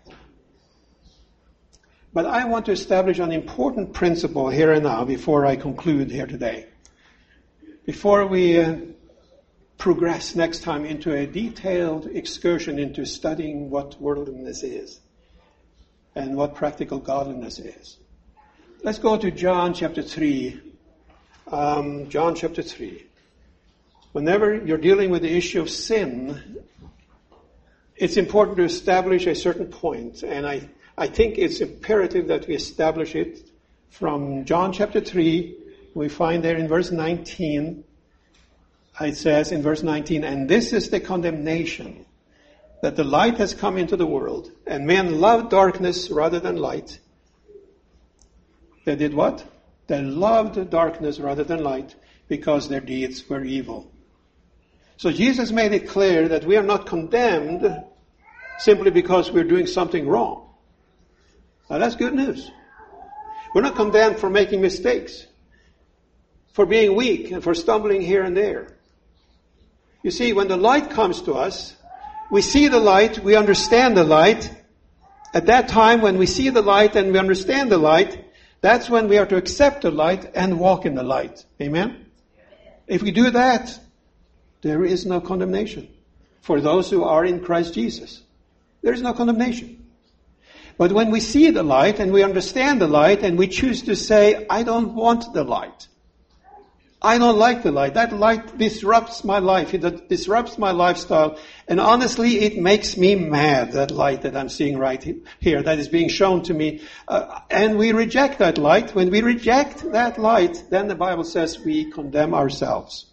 But I want to establish an important principle here and now before I conclude here today. Before we progress next time into a detailed excursion into studying what worldliness is and what practical godliness is. Let's go to John chapter 3. John chapter 3. Whenever you're dealing with the issue of sin, it's important to establish a certain point, and I think it's imperative that we establish it from John chapter 3. We find there in verse 19, it says in verse 19, and this is the condemnation, that the light has come into the world, and men loved darkness rather than light. They did what? They loved darkness rather than light because their deeds were evil. So Jesus made it clear that we are not condemned simply because we're doing something wrong. Now that's good news. We're not condemned for making mistakes, for being weak and for stumbling here and there. You see, when the light comes to us, we see the light, we understand the light. At that time, when we see the light and we understand the light, that's when we are to accept the light and walk in the light. Amen? If we do that, there is no condemnation for those who are in Christ Jesus. There is no condemnation. But when we see the light and we understand the light and we choose to say, I don't want the light. I don't like the light. That light disrupts my life. It disrupts my lifestyle. And honestly, it makes me mad, that light that I'm seeing right here, that is being shown to me. And we reject that light. When we reject that light, then the Bible says we condemn ourselves.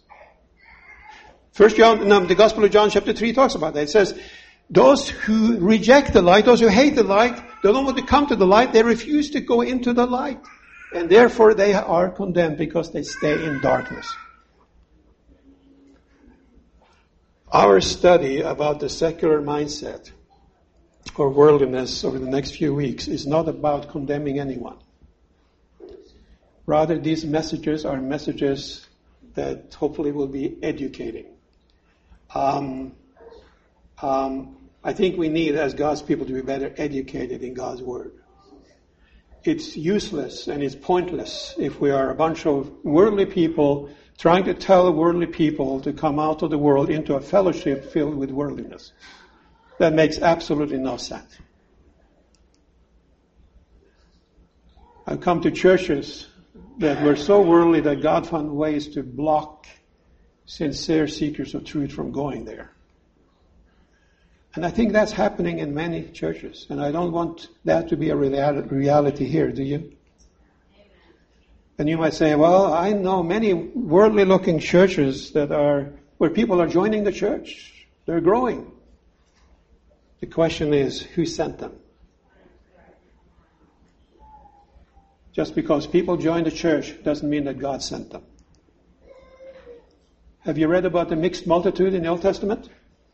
The Gospel of John chapter 3 talks about that. It says, those who reject the light, those who hate the light, they don't want to come to the light, they refuse to go into the light. And therefore they are condemned because they stay in darkness. Our study about the secular mindset or worldliness over the next few weeks is not about condemning anyone. Rather, these messages are messages that hopefully will be educating. I think we need, as God's people, to be better educated in God's Word. It's useless and it's pointless if we are a bunch of worldly people trying to tell worldly people to come out of the world into a fellowship filled with worldliness. That makes absolutely no sense. I've come to churches that were so worldly that God found ways to block sincere seekers of truth from going there. And I think that's happening in many churches. And I don't want that to be a reality here, do you? And you might say, well, I know many worldly looking churches where people are joining the church. They're growing. The question is, who sent them? Just because people join the church doesn't mean that God sent them. Have you read about the mixed multitude in the Old Testament?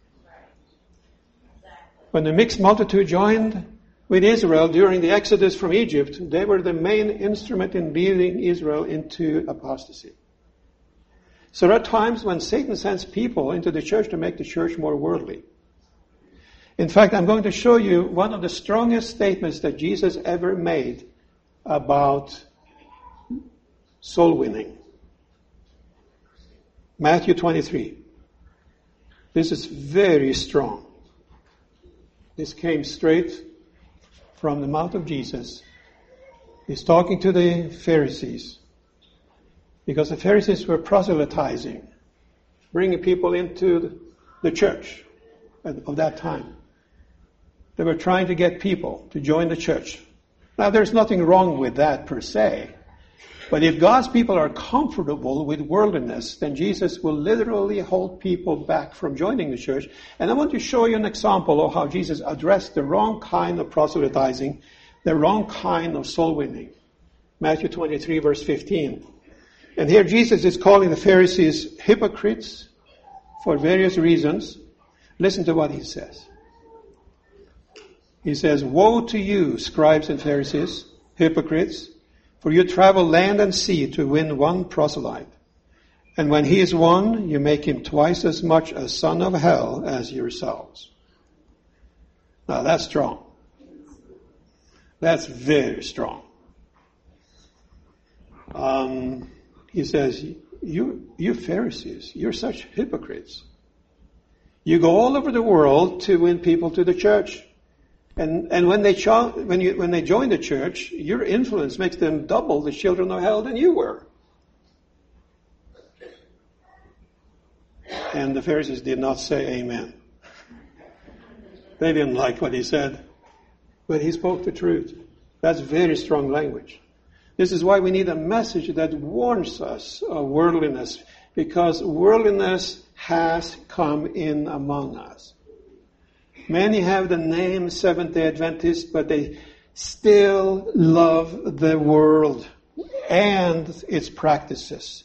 When the mixed multitude joined with Israel during the Exodus from Egypt, they were the main instrument in leading Israel into apostasy. So there are times when Satan sends people into the church to make the church more worldly. In fact, I'm going to show you one of the strongest statements that Jesus ever made about soul winning. Matthew 23. This is very strong. This came straight from the mouth of Jesus. He's talking to the Pharisees, because the Pharisees were proselytizing, bringing people into the church of that time. They were trying to get people to join the church. Now, there's nothing wrong with that per se. But if God's people are comfortable with worldliness, then Jesus will literally hold people back from joining the church. And I want to show you an example of how Jesus addressed the wrong kind of proselytizing, the wrong kind of soul winning. Matthew 23, verse 15. And here Jesus is calling the Pharisees hypocrites for various reasons. Listen to what he says. He says, "Woe to you, scribes and Pharisees, hypocrites, for you travel land and sea to win one proselyte. And when he is won, you make him twice as much a son of hell as yourselves." Now that's strong. That's very strong. He says, you Pharisees, you're such hypocrites. You go all over the world to win people to the church. And when they join the church, your influence makes them double the children of hell than you were. And the Pharisees did not say amen. They didn't like what he said. But he spoke the truth. That's very strong language. This is why we need a message that warns us of worldliness, because worldliness has come in among us. Many have the name Seventh-day Adventist, but they still love the world and its practices.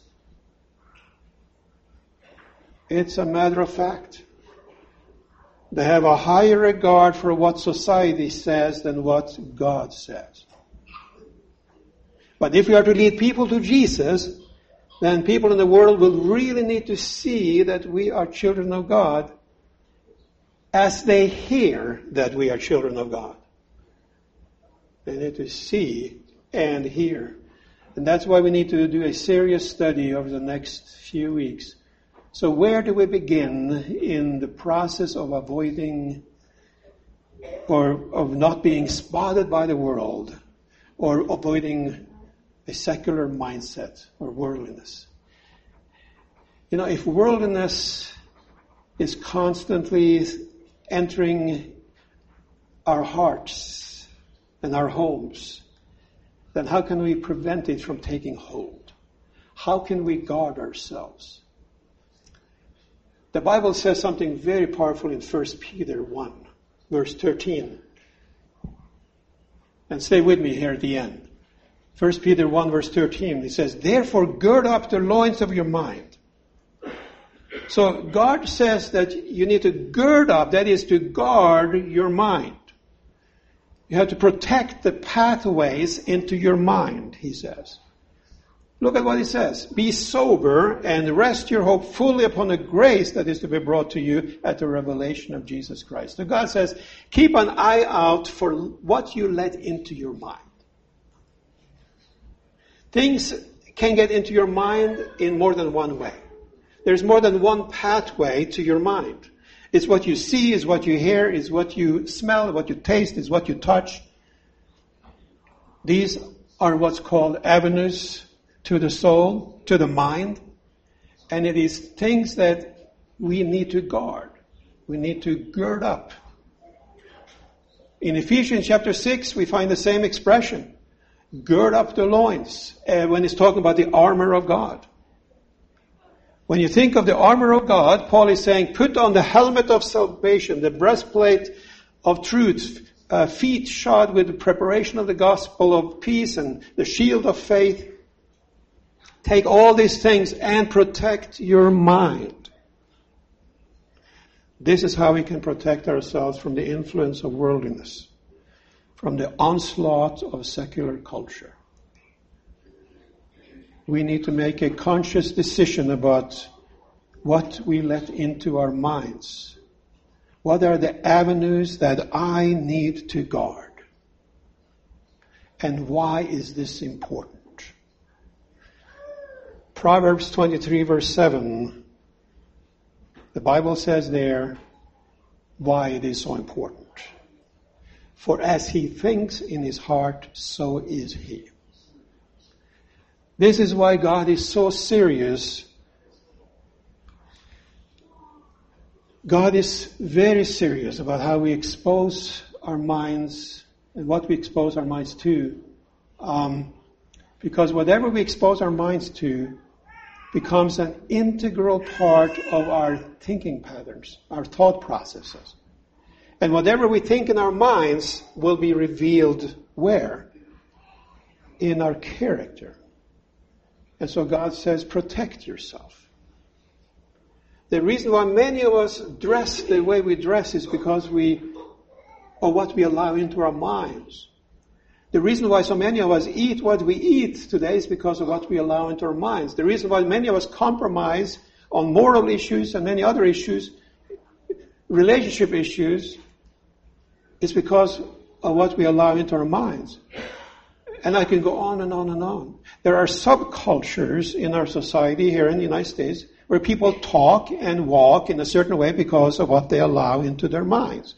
It's a matter of fact. They have a higher regard for what society says than what God says. But if we are to lead people to Jesus, then people in the world will really need to see that we are children of God as they hear that we are children of God. They need to see and hear. And that's why we need to do a serious study over the next few weeks. So where do we begin in the process of avoiding or of not being spotted by the world or avoiding a secular mindset or worldliness? You know, if worldliness is constantly entering our hearts and our homes, then how can we prevent it from taking hold? How can we guard ourselves? The Bible says something very powerful in 1 Peter 1, verse 13. And stay with me here at the end. 1 Peter 1, verse 13, it says, "Therefore gird up the loins of your mind." So God says that you need to gird up, that is to guard your mind. You have to protect the pathways into your mind, he says. Look at what he says. "Be sober and rest your hope fully upon the grace that is to be brought to you at the revelation of Jesus Christ." So God says, keep an eye out for what you let into your mind. Things can get into your mind in more than one way. There's more than one pathway to your mind. It's what you see, it's what you hear, it's what you smell, what you taste, it's what you touch. These are what's called avenues to the soul, to the mind. And it is things that we need to guard. We need to gird up. In Ephesians chapter 6, we find the same expression. Gird up the loins, when it's talking about the armor of God. When you think of the armor of God, Paul is saying, put on the helmet of salvation, the breastplate of truth, feet shod with the preparation of the gospel of peace, and the shield of faith. Take all these things and protect your mind. This is how we can protect ourselves from the influence of worldliness, from the onslaught of secular culture. We need to make a conscious decision about what we let into our minds. What are the avenues that I need to guard? And why is this important? Proverbs 23 verse 7, the Bible says there why it is so important. For as he thinks in his heart, so is he. This is why God is so serious. God is very serious about how we expose our minds and what we expose our minds to. Because whatever we expose our minds to becomes an integral part of our thinking patterns, our thought processes. And whatever we think in our minds will be revealed where? In our character. And so God says, protect yourself. The reason why many of us dress the way we dress is because of what we allow into our minds. The reason why so many of us eat what we eat today is because of what we allow into our minds. The reason why many of us compromise on moral issues and many other issues, relationship issues, is because of what we allow into our minds. And I can go on and on and on. There are subcultures in our society here in the United States where people talk and walk in a certain way because of what they allow into their minds.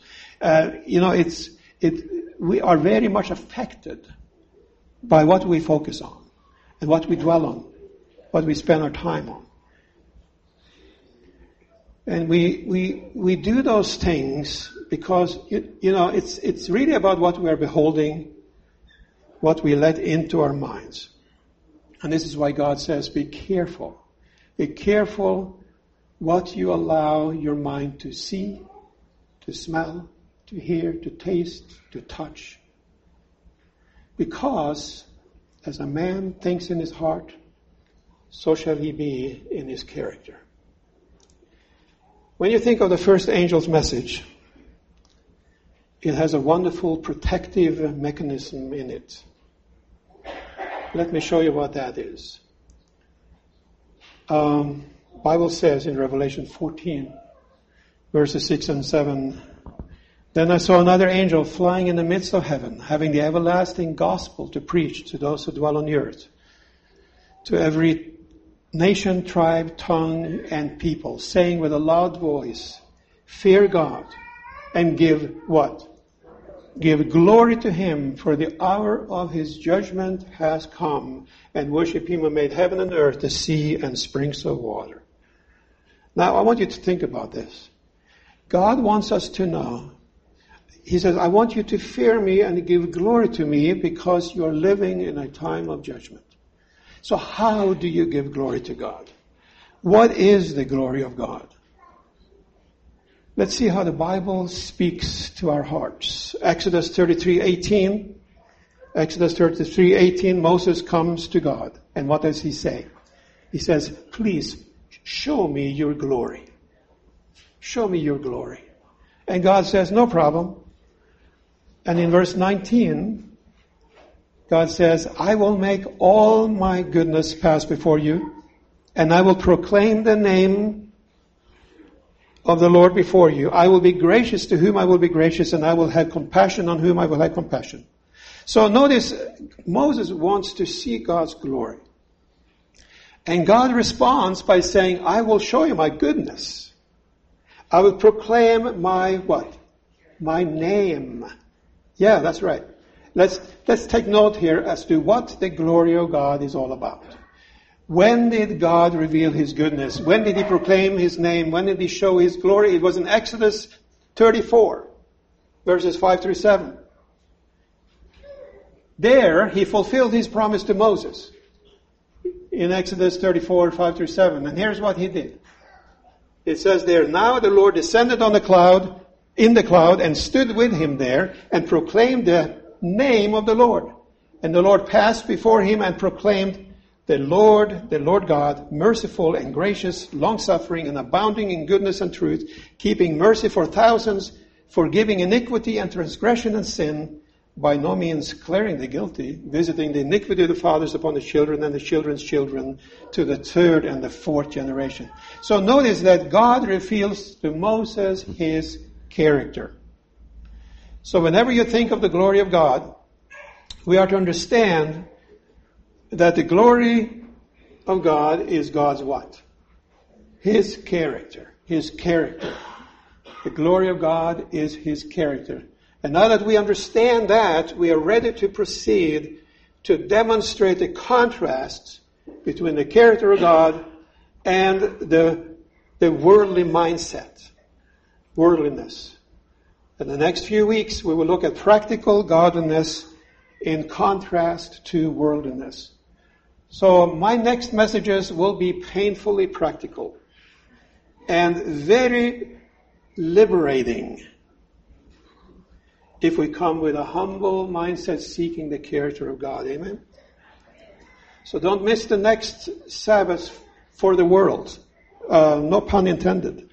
We are very much affected by what we focus on and what we dwell on, what we spend our time on. And we do those things because, it's really about what we are beholding, what we let into our minds. And this is why God says, be careful. Be careful what you allow your mind to see, to smell, to hear, to taste, to touch. Because as a man thinks in his heart, so shall he be in his character. When you think of the first angel's message, it has a wonderful protective mechanism in it. Let me show you what that is. Bible says in Revelation 14, verses 6 and 7, then I saw another angel flying in the midst of heaven, having the everlasting gospel to preach to those who dwell on the earth, to every nation, tribe, tongue, and people, saying with a loud voice, fear God, and give what? Give glory to him, for the hour of his judgment has come, and worship him who made heaven and earth, the sea, and springs of water. Now, I want you to think about this. God wants us to know. He says, I want you to fear me and give glory to me because you are living in a time of judgment. So how do you give glory to God? What is the glory of God? Let's see how the Bible speaks to our hearts. Exodus 33:18, Moses comes to God. And what does he say? He says, please show me your glory. Show me your glory. And God says, no problem. And in verse 19, God says, I will make all my goodness pass before you, and I will proclaim the name of the Lord before you. I will be gracious to whom I will be gracious, and I will have compassion on whom I will have compassion. So notice, Moses wants to see God's glory. And God responds by saying, I will show you my goodness. I will proclaim my what? My name. Yeah, that's right. Let's take note here as to what the glory of God is all about. When did God reveal his goodness? When did he proclaim his name? When did he show his glory? It was in Exodus 34, verses 5 through 7. There, he fulfilled his promise to Moses in Exodus 34, 5 through 7. And here's what he did. It says there, now the Lord descended on the cloud, in the cloud, and stood with him there, and proclaimed the name of the Lord. And the Lord passed before him and proclaimed, the Lord God, merciful and gracious, long-suffering and abounding in goodness and truth, keeping mercy for thousands, forgiving iniquity and transgression and sin, by no means clearing the guilty, visiting the iniquity of the fathers upon the children and the children's children to the third and the fourth generation. So notice that God reveals to Moses his character. So whenever you think of the glory of God, we are to understand that the glory of God is God's what? His character. His character. The glory of God is his character. And now that we understand that, we are ready to proceed to demonstrate the contrast between the character of God and the worldly mindset, worldliness. In the next few weeks, we will look at practical godliness in contrast to worldliness. So my next messages will be painfully practical and very liberating if we come with a humble mindset seeking the character of God. Amen? So don't miss the next Sabbath for the world. No pun intended.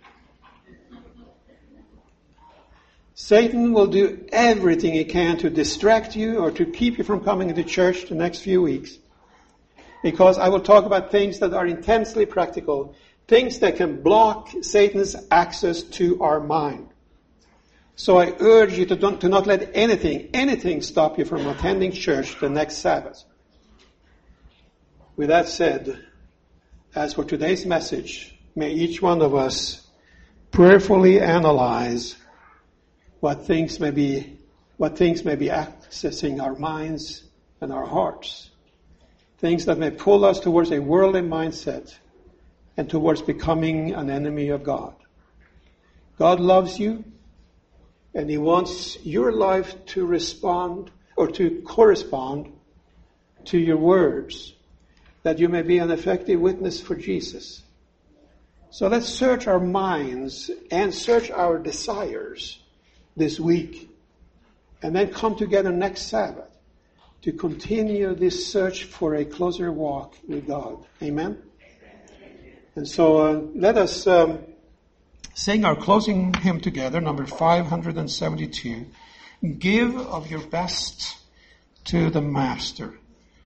Satan will do everything he can to distract you or to keep you from coming to church the next few weeks. Because I will talk about things that are intensely practical, things that can block Satan's access to our mind. So I urge you to not let anything stop you from attending church the next Sabbath. With that said, as for today's message, may each one of us prayerfully analyze what things may be accessing our minds and our hearts. Things that may pull us towards a worldly mindset and towards becoming an enemy of God. God loves you, and he wants your life to respond or to correspond to your words, that you may be an effective witness for Jesus. So let's search our minds and search our desires this week, and then come together next Sabbath to continue this search for a closer walk with God. Amen? And so let us sing our closing hymn together, number 572. Give of your best to the Master.